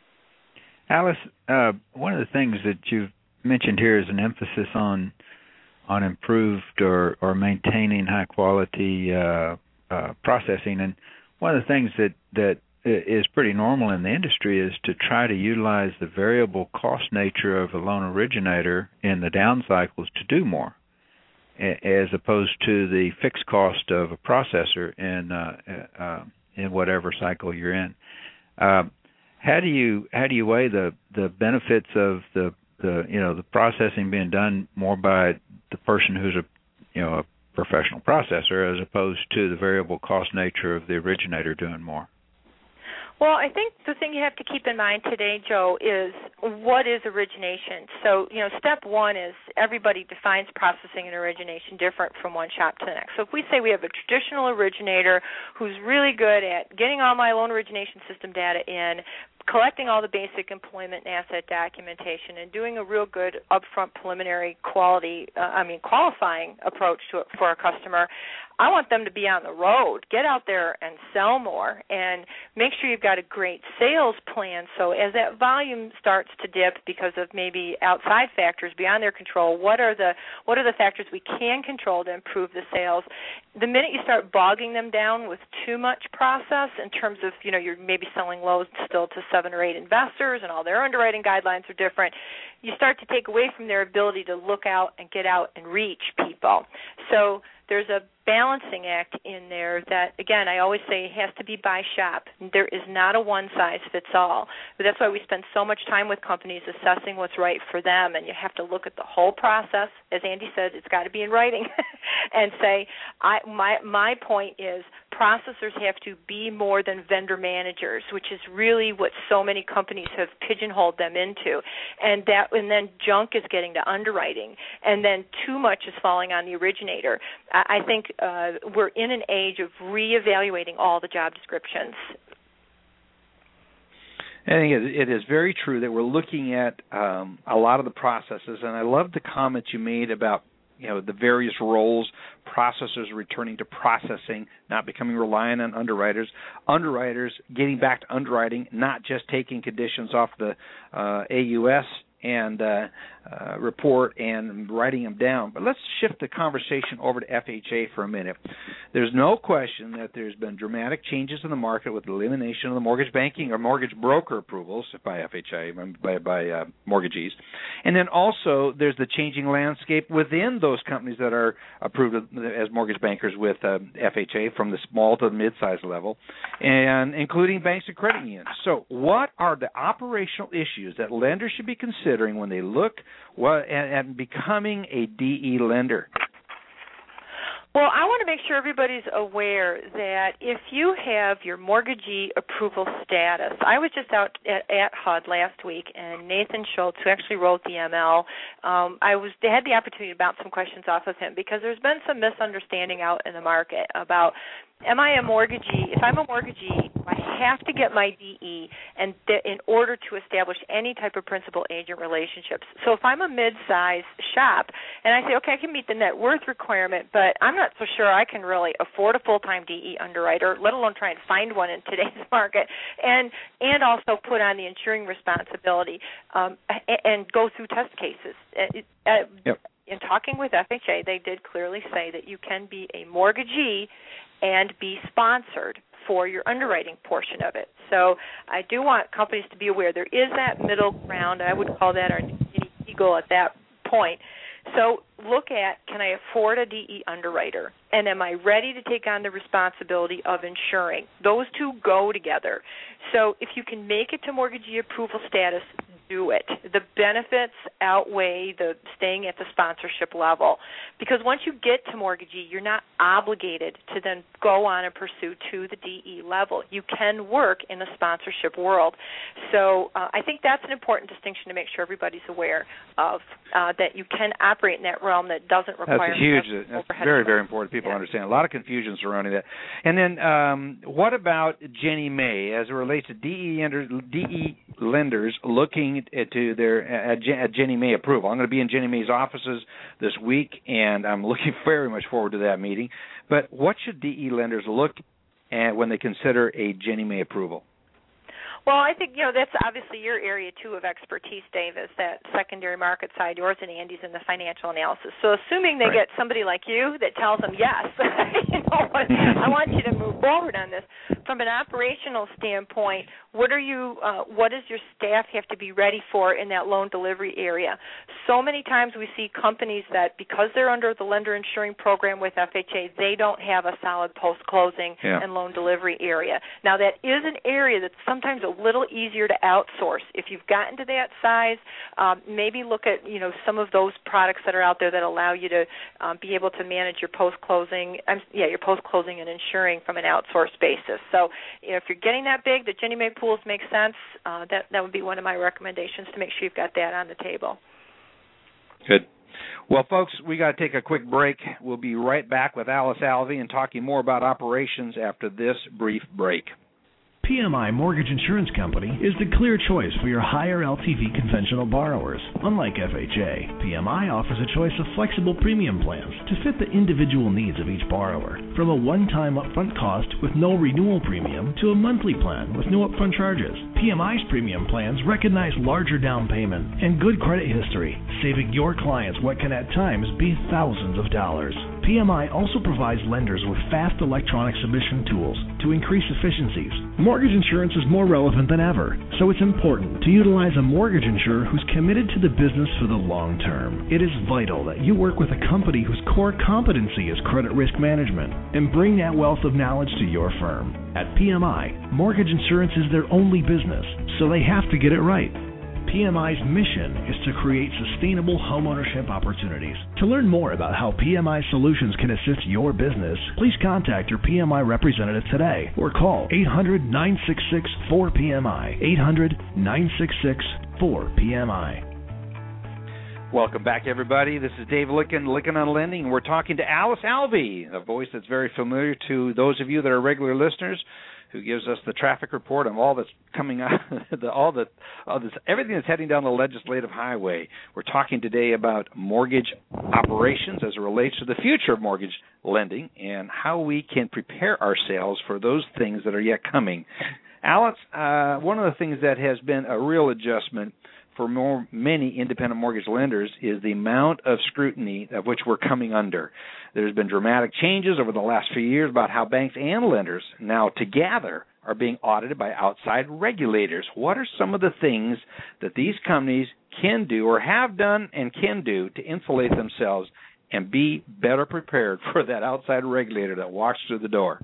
Alice, uh, one of the things that you've mentioned here is an emphasis on on improved or, or maintaining high-quality uh, uh, processing. And one of the things that, that is pretty normal in the industry is to try to utilize the variable cost nature of a loan originator in the down cycles to do more, as opposed to the fixed cost of a processor in uh, uh, in whatever cycle you're in. Uh, how do you how do you weigh the, the benefits of the, the you know the processing being done more by the person who's a you know a professional processor as opposed to the variable cost nature of the originator doing more? Well, I think the thing you have to keep in mind today, Joe, is what is origination? So, you know, step one is everybody defines processing and origination different from one shop to the next. So if we say we have a traditional originator who's really good at getting all my loan origination system data in, collecting all the basic employment and asset documentation, and doing a real good upfront preliminary quality, uh, I mean, qualifying approach to it for a customer, I want them to be on the road. Get out there and sell more, and make sure you've got a great sales plan. So as that volume starts to dip because of maybe outside factors beyond their control, what are the what are the factors we can control to improve the sales? The minute you start bogging them down with too much process in terms of, you know, you're maybe selling loans still to seven or eight investors and all their underwriting guidelines are different, you start to take away from their ability to look out and get out and reach people. So there's a balancing act in there that, again, I always say has to be by shop. There is not a one-size-fits-all. But that's why we spend so much time with companies assessing what's right for them, and you have to look at the whole process. As Andy said, it's got to be in writing, and say, I, my, my point is processors have to be more than vendor managers, which is really what so many companies have pigeonholed them into. And that, and then junk is getting to underwriting, and then too much is falling on the originator. I think uh, we're in an age of reevaluating all the job descriptions. I think it is very true that we're looking at um, a lot of the processes, and I love the comment you made about, you know, the various roles, processors returning to processing, not becoming reliant on underwriters, underwriters getting back to underwriting, not just taking conditions off the uh, A U S and uh, uh, report and writing them down. But let's shift the conversation over to F H A for a minute. There's no question that there's been dramatic changes in the market with the elimination of the mortgage banking or mortgage broker approvals by F H A, by, by uh, mortgagees. And then also there's the changing landscape within those companies that are approved as mortgage bankers with uh, F H A from the small to the mid-sized level, and including banks and credit unions. So what are the operational issues that lenders should be considering when they look at, at becoming a D E lender? Well, I want to make sure everybody's aware that if you have your mortgagee approval status, I was just out at, at H U D last week, and Nathan Schultz, who actually wrote the M L, um, I was they had the opportunity to bounce some questions off of him because there's been some misunderstanding out in the market about, am I a mortgagee? If I'm a mortgagee, I have to get my D E and th- in order to establish any type of principal-agent relationships. So if I'm a mid-sized shop and I say, okay, I can meet the net worth requirement, but I'm not so sure I can really afford a full-time D E underwriter, let alone try and find one in today's market, and and also put on the insuring responsibility um, and, and go through test cases. Uh, yep. In talking with F H A, they did clearly say that you can be a mortgagee and be sponsored for your underwriting portion of it. So I do want companies to be aware there is that middle ground. I would call that our eagle at that point. So look at, can I afford a D E underwriter? And am I ready to take on the responsibility of insuring? Those two go together. So if you can make it to mortgagee approval status, do it. The benefits outweigh the staying at the sponsorship level. Because once you get to mortgagee, you're not obligated to then go on and pursue to the D E level. You can work in the sponsorship world. So uh, I think that's an important distinction to make sure everybody's aware of, uh, that you can operate in that realm that doesn't require... That's huge. That's very, very important. People yeah. understand. A lot of confusion surrounding that. And then um, what about Ginnie Mae as it relates to D E, D E lenders looking to their at, at Ginnie Mae approval? I'm going to be in Ginnie Mae's offices this week, and I'm looking very much forward to that meeting. But what should D E lenders look at when they consider a Ginnie Mae approval? Well, I think, you know, that's obviously your area, too, of expertise, Dave, is that secondary market side, yours and Andy's in the financial analysis. So assuming they right. get somebody like you that tells them, yes, you know, I want you to move forward on this. From an operational standpoint, what are you, uh, what does your staff have to be ready for in that loan delivery area? So many times we see companies that, because they're under the lender insuring program with F H A, they don't have a solid post-closing yeah. and loan delivery area. Now, that is an area that's sometimes a little easier to outsource. If you've gotten to that size, um, maybe look at, you know, some of those products that are out there that allow you to um, be able to manage your post-closing, um, yeah, your post-closing and insuring from an outsourced basis. So, you know, if you're getting that big, the Ginnie Mae pools make sense. Uh, that that would be one of my recommendations to make sure you've got that on the table. Good. Well, folks, we got to take a quick break. We'll be right back with Alice Alvey and talking more about operations after this brief break. P M I Mortgage Insurance Company is the clear choice for your higher L T V conventional borrowers. Unlike F H A, P M I offers a choice of flexible premium plans to fit the individual needs of each borrower. From a one-time upfront cost with no renewal premium to a monthly plan with no upfront charges, P M I's premium plans recognize larger down payment and good credit history, saving your clients what can at times be thousands of dollars. P M I also provides lenders with fast electronic submission tools to increase efficiencies. Mortgage insurance is more relevant than ever, so it's important to utilize a mortgage insurer who's committed to the business for the long term. It is vital that you work with a company whose core competency is credit risk management and bring that wealth of knowledge to your firm. At P M I, mortgage insurance is their only business, so they have to get it right. P M I's mission is to create sustainable homeownership opportunities. To learn more about how P M I Solutions can assist your business, please contact your P M I representative today or call eight hundred, nine six six, four P M I, eight hundred, nine six six, four P M I. Welcome back, everybody. This is Dave Licken, Licken on Lending. We're talking to Alice Alvey, a voice that's very familiar to those of you that are regular listeners, who gives us the traffic report of all that's coming out, the, all the, all this, everything that's heading down the legislative highway. We're talking today about mortgage operations as it relates to the future of mortgage lending and how we can prepare ourselves for those things that are yet coming. Alice, uh, one of the things that has been a real adjustment for more, many independent mortgage lenders is the amount of scrutiny of which we're coming under. There's been dramatic changes over the last few years about how banks and lenders now together are being audited by outside regulators. What are some of the things that these companies can do or have done and can do to insulate themselves and be better prepared for that outside regulator that walks through the door?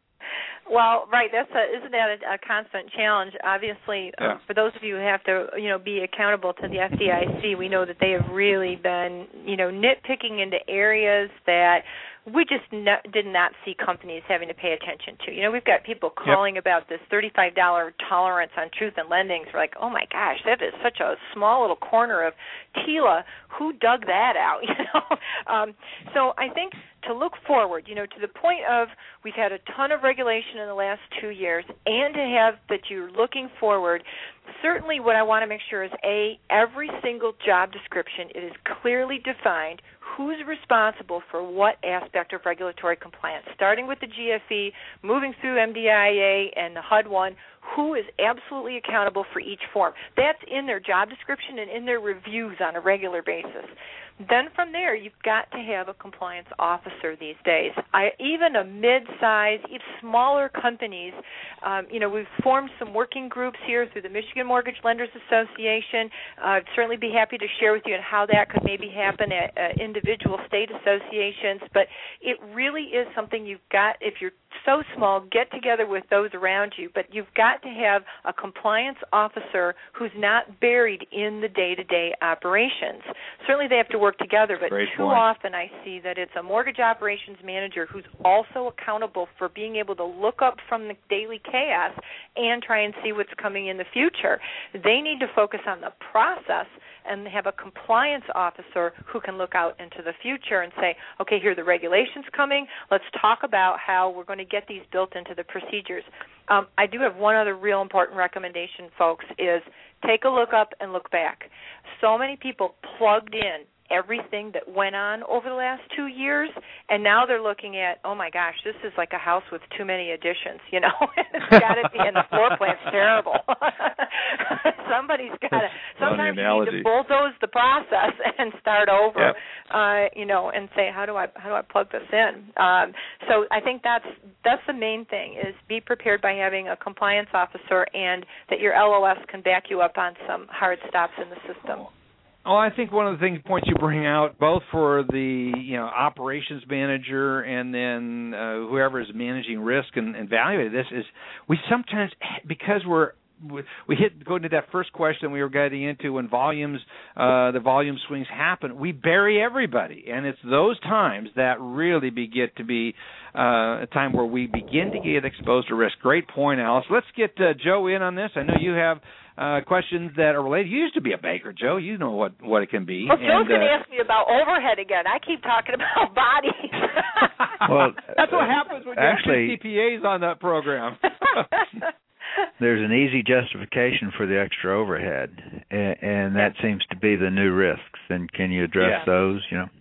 Well, right. That's a, isn't that a, a constant challenge? Obviously, yeah. um, for those of you who have to, you know, be accountable to the F D I C, we know that they have really been, you know, nitpicking into areas that we just no, did not see companies having to pay attention to. You know, we've got people calling yep. about this thirty-five dollars tolerance on truth in lending. So we're like, oh my gosh, that is such a small little corner of TILA. Who dug that out? You know, um, so I think to look forward, you know, to the point of we've had a ton of regulation in the last two years, and to have that you're looking forward. Certainly, what I want to make sure is a every single job description, it is clearly defined who's responsible for what aspect of regulatory compliance, starting with the G F E, moving through M D I A and the H U D one, who is absolutely accountable for each form. That's in their job description and in their reviews on a regular basis. Then from there, you've got to have a compliance officer these days. I, even a mid-size, even smaller companies, um, you know, we've formed some working groups here through the Michigan Mortgage Lenders Association. Uh, I'd certainly be happy to share with you on how that could maybe happen at uh, individual state associations. But it really is something you've got, if you're so small, get together with those around you. But you've got to have a compliance officer who's not buried in the day-to-day operations. Certainly they have to work together, but Great too point. often I see that it's a mortgage operations manager who's also accountable for being able to look up from the daily chaos and try and see what's coming in the future. They need to focus on the process and have a compliance officer who can look out into the future and say, okay, here are the regulations coming. Let's talk about how we're going to get these built into the procedures. Um, I do have one other real important recommendation, folks, is take a look up and look back. So many people plugged in everything that went on over the last two years, and now they're looking at, oh my gosh, this is like a house with too many additions, you know. It's got to be, and the floor plan's terrible. Somebody's got to, sometimes you need to bulldoze the process and start over, yep. uh, you know, and say, how do I how do I plug this in? Um, so I think that's that's the main thing, is be prepared by having a compliance officer, and that your L O S can back you up on some hard stops in the system. Oh, I think one of the things points you bring out, both for the you know operations manager and then uh, whoever is managing risk and, and evaluating this, is we sometimes, because we're we, we hit go into that first question we were getting into, when volumes uh, the volume swings happen, we bury everybody, and it's those times that really be, get to be uh, a time where we begin to get exposed to risk. Great point, Alice. Let's get uh, Joe in on this. I know you have Uh, questions that are related. You used to be a banker, Joe. You know what, what it can be. Well, Joe's and, going to uh, ask me about overhead again. I keep talking about bodies. Well, that's what happens when you actually, have C P As on that program. There's an easy justification for the extra overhead, and, and that yeah. seems to be the new risks. And can you address yeah. those? You know.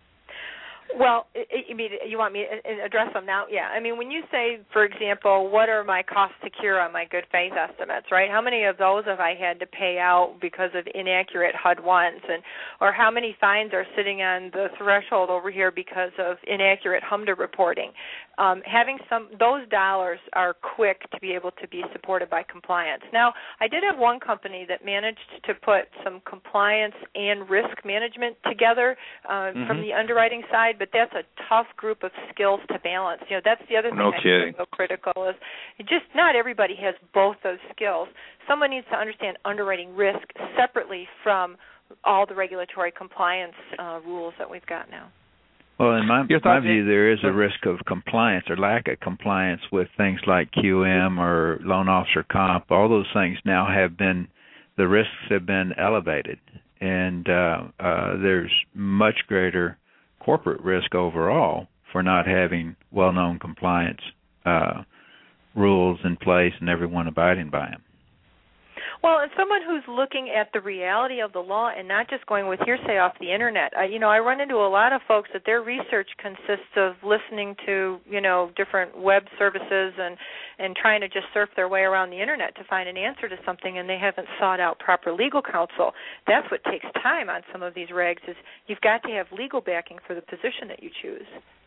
Well, you mean you want me to address them now? Yeah. I mean, when you say, for example, what are my costs to cure on my good faith estimates, right? How many of those have I had to pay out because of inaccurate H U D ones, and or how many fines are sitting on the threshold over here because of inaccurate H M D A reporting? Um, having some those dollars are quick to be able to be supported by compliance. Now, I did have one company that managed to put some compliance and risk management together uh, mm-hmm. from the underwriting side. But that's a tough group of skills to balance. You know, that's the other thing no I kidding. think is so critical, is just not everybody has both those skills. Someone needs to understand underwriting risk separately from all the regulatory compliance uh, rules that we've got now. Well, in my, my view, there is a risk of compliance or lack of compliance with things like Q M or loan officer comp. All those things now have been, the risks have been elevated, and uh, uh, there's much greater corporate risk overall for not having well-known compliance uh, rules in place and everyone abiding by them. Well, as someone who's looking at the reality of the law and not just going with hearsay off the internet, I, you know, I run into a lot of folks that their research consists of listening to, you know, different web services and, and trying to just surf their way around the internet to find an answer to something, and they haven't sought out proper legal counsel. That's what takes time on some of these regs, is you've got to have legal backing for the position that you choose.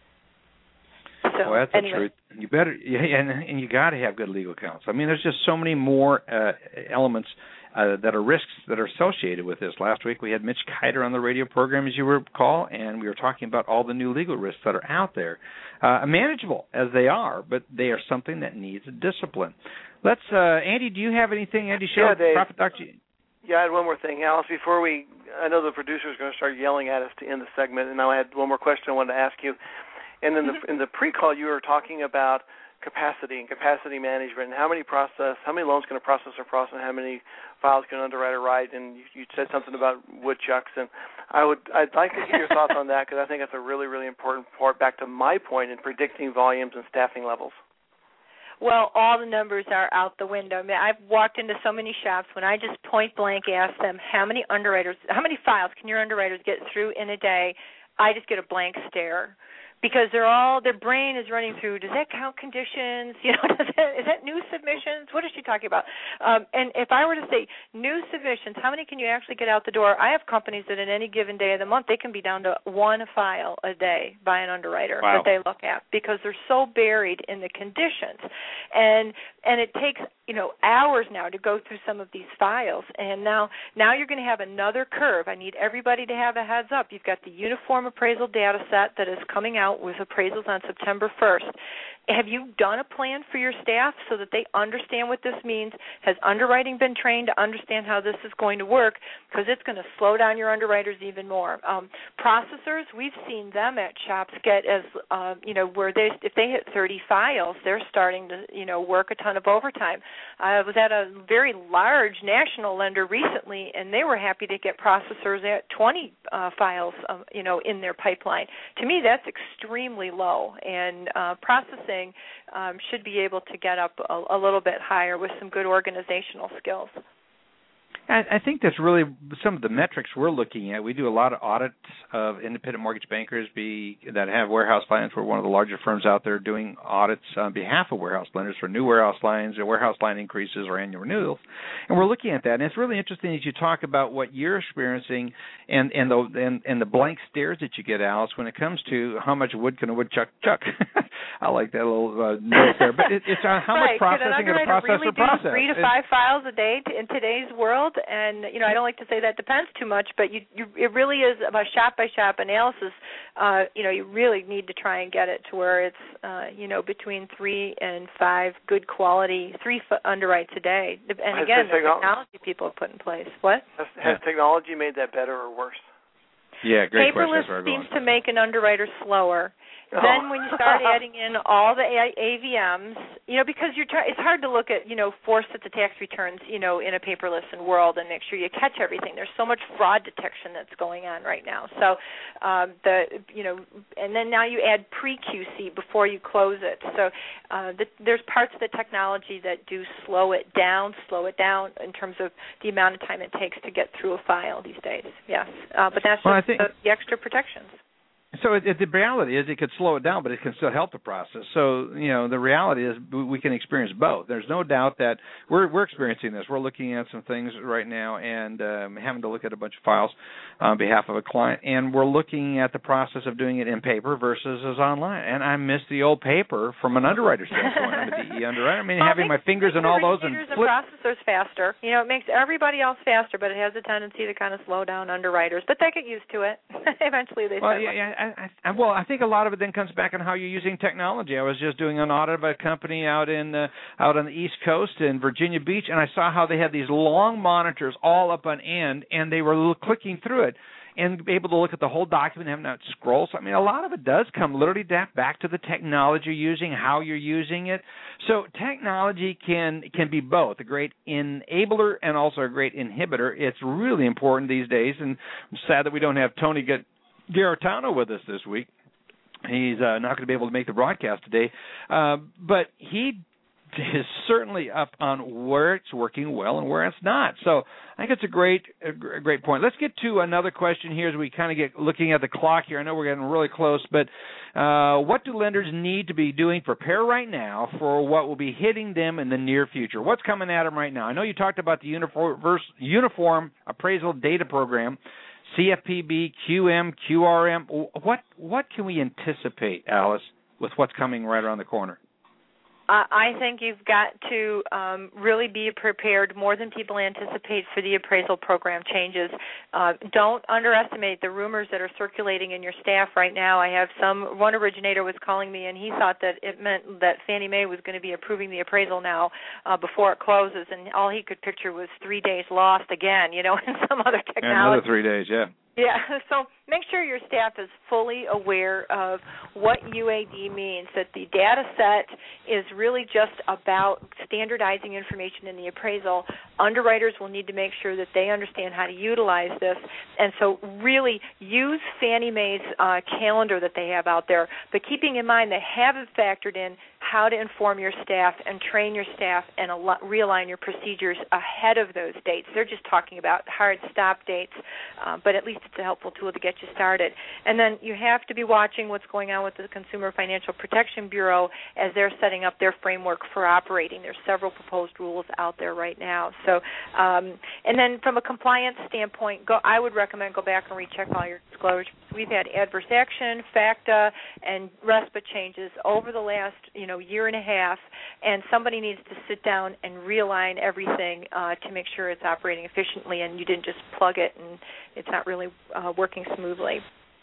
So, well, that's anyway. the truth. You better, yeah, and, and you got to have good legal counsel. I mean, there's just so many more uh, elements uh, that are risks that are associated with this. Last week we had Mitch Kiter on the radio program, as you recall, and we were talking about all the new legal risks that are out there, uh, manageable as they are, but they are something that needs a discipline. Let's, uh, Andy, do you have anything, Andy Shell, yeah, Dave. Prophet Doctor? Yeah, I had one more thing, Alice. Before we, I know the producer is going to start yelling at us to end the segment, and now I had one more question I wanted to ask you. And in the in the pre-call, you were talking about capacity and capacity management, and how many process, how many loans can a processor process, and how many files can an underwriter write. And you, you said something about woodchucks, and I would I'd like to hear your thoughts on that, because I think that's a really really important part. Back to my point in predicting volumes and staffing levels. Well, all the numbers are out the window. I mean, I've walked into so many shops when I just point blank ask them how many underwriters, how many files can your underwriters get through in a day. I just get a blank stare. Because they're all, their brain is running through, does that count conditions? You know, does that, is that new submissions? What is she talking about? Um, and if I were to say new submissions, how many can you actually get out the door? I have companies that in any given day of the month, they can be down to one file a day by an underwriter wow. that they look at, because they're so buried in the conditions. And and it takes, you know, hours now to go through some of these files. And now, now you're going to have another curve. I need everybody to have a heads up. You've got the uniform appraisal data set that is coming out with appraisals on September first. Have you done a plan for your staff so that they understand what this means? Has underwriting been trained to understand how this is going to work? Because it's going to slow down your underwriters even more. Um, processors, we've seen them at shops get as, uh, you know, where they, if they hit thirty files, they're starting to, you know, work a ton of overtime. I was at a very large national lender recently, and they were happy to get processors at twenty uh, files, um, you know, in their pipeline. To me, that's extremely low, and uh, processing Um, should be able to get up a, a little bit higher with some good organizational skills. I, I think that's really some of the metrics we're looking at. We do a lot of audits of independent mortgage bankers be, that have warehouse lines. We're one of the larger firms out there doing audits on behalf of warehouse lenders for new warehouse lines or warehouse line increases or annual renewals. And we're looking at that. And it's really interesting as you talk about what you're experiencing and, and, the, and, and the blank stares that you get, Alice, when it comes to how much wood can a woodchuck chuck. I like that little uh, note there. But it, it's on how right. much processing can a processor really process. Three to five it, files a day to, in today's world. And, you know, I don't like to say that depends too much, but you, you, it really is a shop-by-shop analysis. Uh, you know, you really need to try and get it to where it's, uh, you know, between three and five good quality, three f- underwrites a day. And, has again, the technology, technology people have put in place. What? Has, has yeah. technology made that better or worse? Yeah, great Paperless question. seems to make an underwriter slower. Oh. Then when you start adding in all the A V Ms, you know, because you're try- it's hard to look at, you know, four sets of tax returns, you know, in a paperless world and make sure you catch everything. There's so much fraud detection that's going on right now. So um, the, you know, and then now you add pre-Q C before you close it. So uh, the, there's parts of the technology that do slow it down, slow it down in terms of the amount of time it takes to get through a file these days. Yes, uh, but that's well, just think- the, the extra protections. So it, it, the reality is it could slow it down, but it can still help the process. So, you know, the reality is we can experience both. There's no doubt that we're we're experiencing this. We're looking at some things right now and um, having to look at a bunch of files on behalf of a client, and we're looking at the process of doing it in paper versus as online. And I miss the old paper from an underwriter standpoint. I'm a D E underwriter. I mean, well, having my fingers in all those and flip. The processors faster. You know, it makes everybody else faster, but it has a tendency to kind of slow down underwriters. But they get used to it. Eventually, they well, start. Yeah, yeah. I, I, well, I think a lot of it then comes back on how you're using technology. I was just doing an audit of a company out in uh, out on the East Coast in Virginia Beach, and I saw how they had these long monitors all up on end, and they were clicking through it and able to look at the whole document and have not scroll. So, I mean, a lot of it does come literally back to the technology you're using, how you're using it. So technology can can be both a great enabler and also a great inhibitor. It's really important these days, and I'm sad that we don't have Tony get Garitano with us this week. He's uh, not going to be able to make the broadcast today, uh, but he is certainly up on where it's working well and where it's not. So I think it's a great, a great point. Let's get to another question here as we kind of get looking at the clock here. I know we're getting really close, but uh, what do lenders need to be doing, prepare right now for what will be hitting them in the near future? What's coming at them right now? I know you talked about the Uniform, Uniform Appraisal Data Program, C F P B, Q M, Q R M. What what can we anticipate, Alice, with what's coming right around the corner? Uh, I think you've got to um, really be prepared more than people anticipate for the appraisal program changes. Uh, don't underestimate the rumors that are circulating in your staff right now. I have some, one originator was calling me and he thought that it meant that Fannie Mae was going to be approving the appraisal now uh, before it closes, and all he could picture was three days lost again, you know, in some other technology. And another three days, yeah. Yeah, so make sure your staff is fully aware of what U A D means, that the data set is really just about standardizing information in the appraisal. Underwriters will need to make sure that they understand how to utilize this, and so really use Fannie Mae's uh, calendar that they have out there, but keeping in mind they haven't factored in how to inform your staff and train your staff and al- realign your procedures ahead of those dates. They're just talking about hard stop dates, uh, but at least it's a helpful tool to get you started. And then you have to be watching what's going on with the Consumer Financial Protection Bureau as they're setting up their framework for operating. There's several proposed rules out there right now. So, um, and then from a compliance standpoint, go, I would recommend go back and recheck all your disclosures. We've had adverse action, FACTA, and RESPA changes over the last, you know, year and a half, and somebody needs to sit down and realign everything uh, to make sure it's operating efficiently and you didn't just plug it and it's not really uh, working smoothly.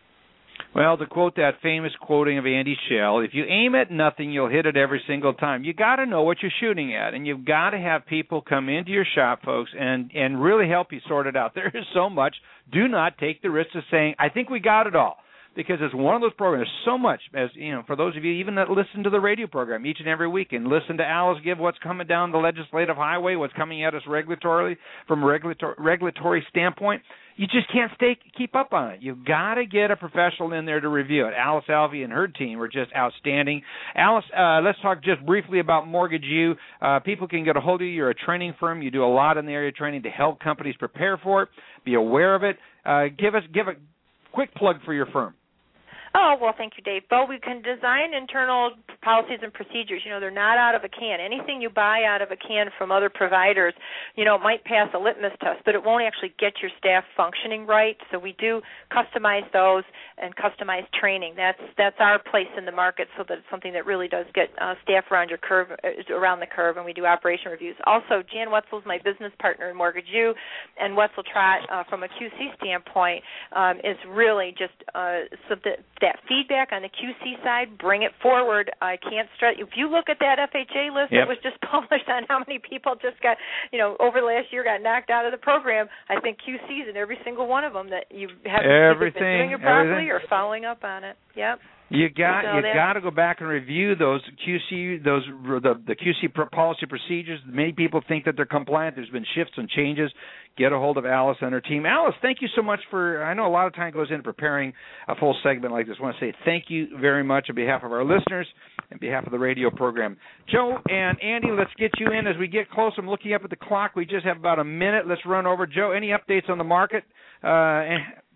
Well, to quote that famous quoting of Andy Schell, if you aim at nothing, you'll hit it every single time. You got to know what you're shooting at, and you've got to have people come into your shop, folks, and, and really help you sort it out. There is so much. Do not take the risk of saying, I think we got it all. Because it's one of those programs. There's so much, as you know, for those of you even that listen to the radio program each and every week and listen to Alice give what's coming down the legislative highway, what's coming at us regulatorily from a regulatory, regulatory standpoint, you just can't stay keep up on it. You've got to get a professional in there to review it. Alice Alvey and her team are just outstanding. Alice, uh, let's talk just briefly about Mortgage U. Uh, people can get a hold of you. You're a training firm. You do a lot in the area of training to help companies prepare for it, be aware of it. Uh, give us give a quick plug for your firm. Oh, well, thank you, Dave. Bo, we can design internal policies and procedures. You know, they're not out of a can. Anything you buy out of a can from other providers, you know, might pass a litmus test, but it won't actually get your staff functioning right. So we do customize those and customize training. That's that's our place in the market, so that it's something that really does get uh, staff around your curve, around the curve, and we do operation reviews. Also, Jan Wetzel is my business partner in Mortgage U, and Wetzel Trott, uh, from a Q C standpoint, um, is really just uh, so that that feedback on the Q C side, bring it forward. I can't stress. If you look at that F H A list yep. that was just published on how many people just got, you know, over the last year got knocked out of the program, I think Q Cs in every single one of them that you have everything, been doing it properly everything. or following up on it. Yep. You got so you got to go back and review those Q C those the the Q C policy procedures. Many people think that they're compliant. There's been shifts and changes. Get a hold of Alice and her team. Alice, thank you so much for. I know a lot of time goes into preparing a full segment like this. I want to say thank you very much on behalf of our listeners, on behalf of the radio program. Joe and Andy, let's get you in as we get close. I'm looking up at the clock. We just have about a minute. Let's run over. Joe, any updates on the market uh,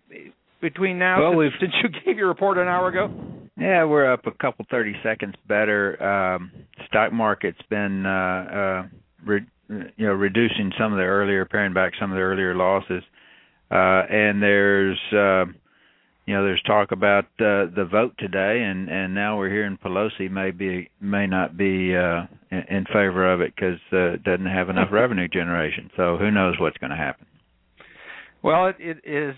between now well, since, since you gave your report an hour ago? Yeah, we're up a couple thirty seconds better. Um, stock market's been, uh, uh, re- you know, reducing some of the earlier, paring back some of the earlier losses, uh, and there's, uh, you know, there's talk about uh, the vote today, and, and now we're hearing Pelosi may be, may not be uh, in, in favor of it because uh, it doesn't have enough revenue generation. So who knows what's going to happen? Well, it, it is.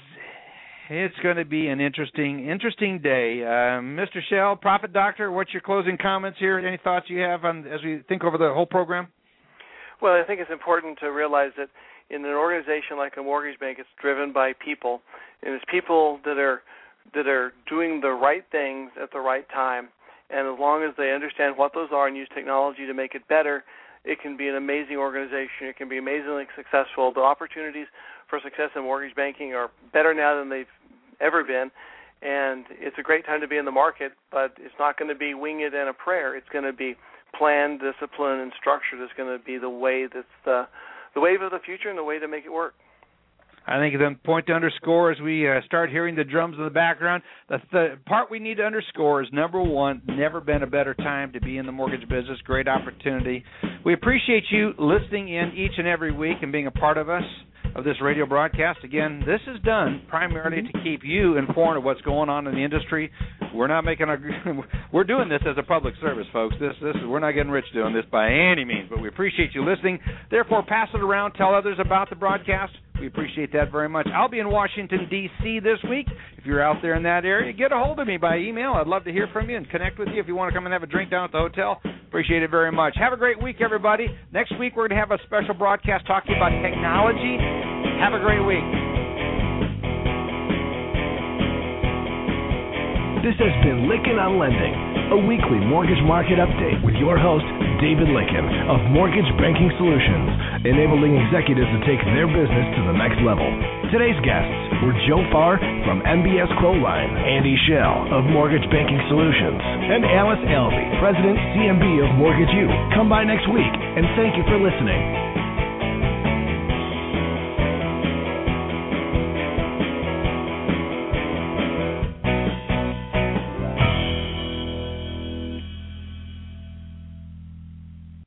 It's going to be an interesting, interesting day. Uh, Mister Schell, Profit Doctor, what's your closing comments here? Any thoughts you have on as we think over the whole program? Well, I think it's important to realize that in an organization like a mortgage bank, it's driven by people, and it's people that are that are doing the right things at the right time. And as long as they understand what those are and use technology to make it better, it can be an amazing organization. It can be amazingly successful. The opportunities for success in mortgage banking are better now than they've ever been, and it's a great time to be in the market, but it's not going to be wing it and a prayer. It's going to be plan, discipline, and structure is going to be the way that's the the wave of the future and the way to make it work. I think the point to underscore as we uh, start hearing the drums in the background, the, the part we need to underscore is, number one, never been a better time to be in the mortgage business. Great opportunity. We appreciate you listening in each and every week and being a part of us, of this radio broadcast. Again, this is done primarily to keep you informed of what's going on in the industry. We're not making a, we're doing this as a public service, folks. This, this is, we're not getting rich doing this by any means, but we appreciate you listening. Therefore, pass it around. Tell others about the broadcast. We appreciate that very much. I'll be in Washington, D C this week. If you're out there in that area, get a hold of me by email. I'd love to hear from you and connect with you if you want to come and have a drink down at the hotel. Appreciate it very much. Have a great week, everybody. Next week, we're going to have a special broadcast talking about technology. Have a great week. This has been Lykken on Lending, a weekly mortgage market update with your host, David Lykken of Mortgage Banking Solutions, enabling executives to take their business to the next level. Today's guests were Joe Farr from M B S Quoline, Andy Schell of Mortgage Banking Solutions, and Alice Alvey, President, C M B of Mortgage U. Come by next week, and thank you for listening.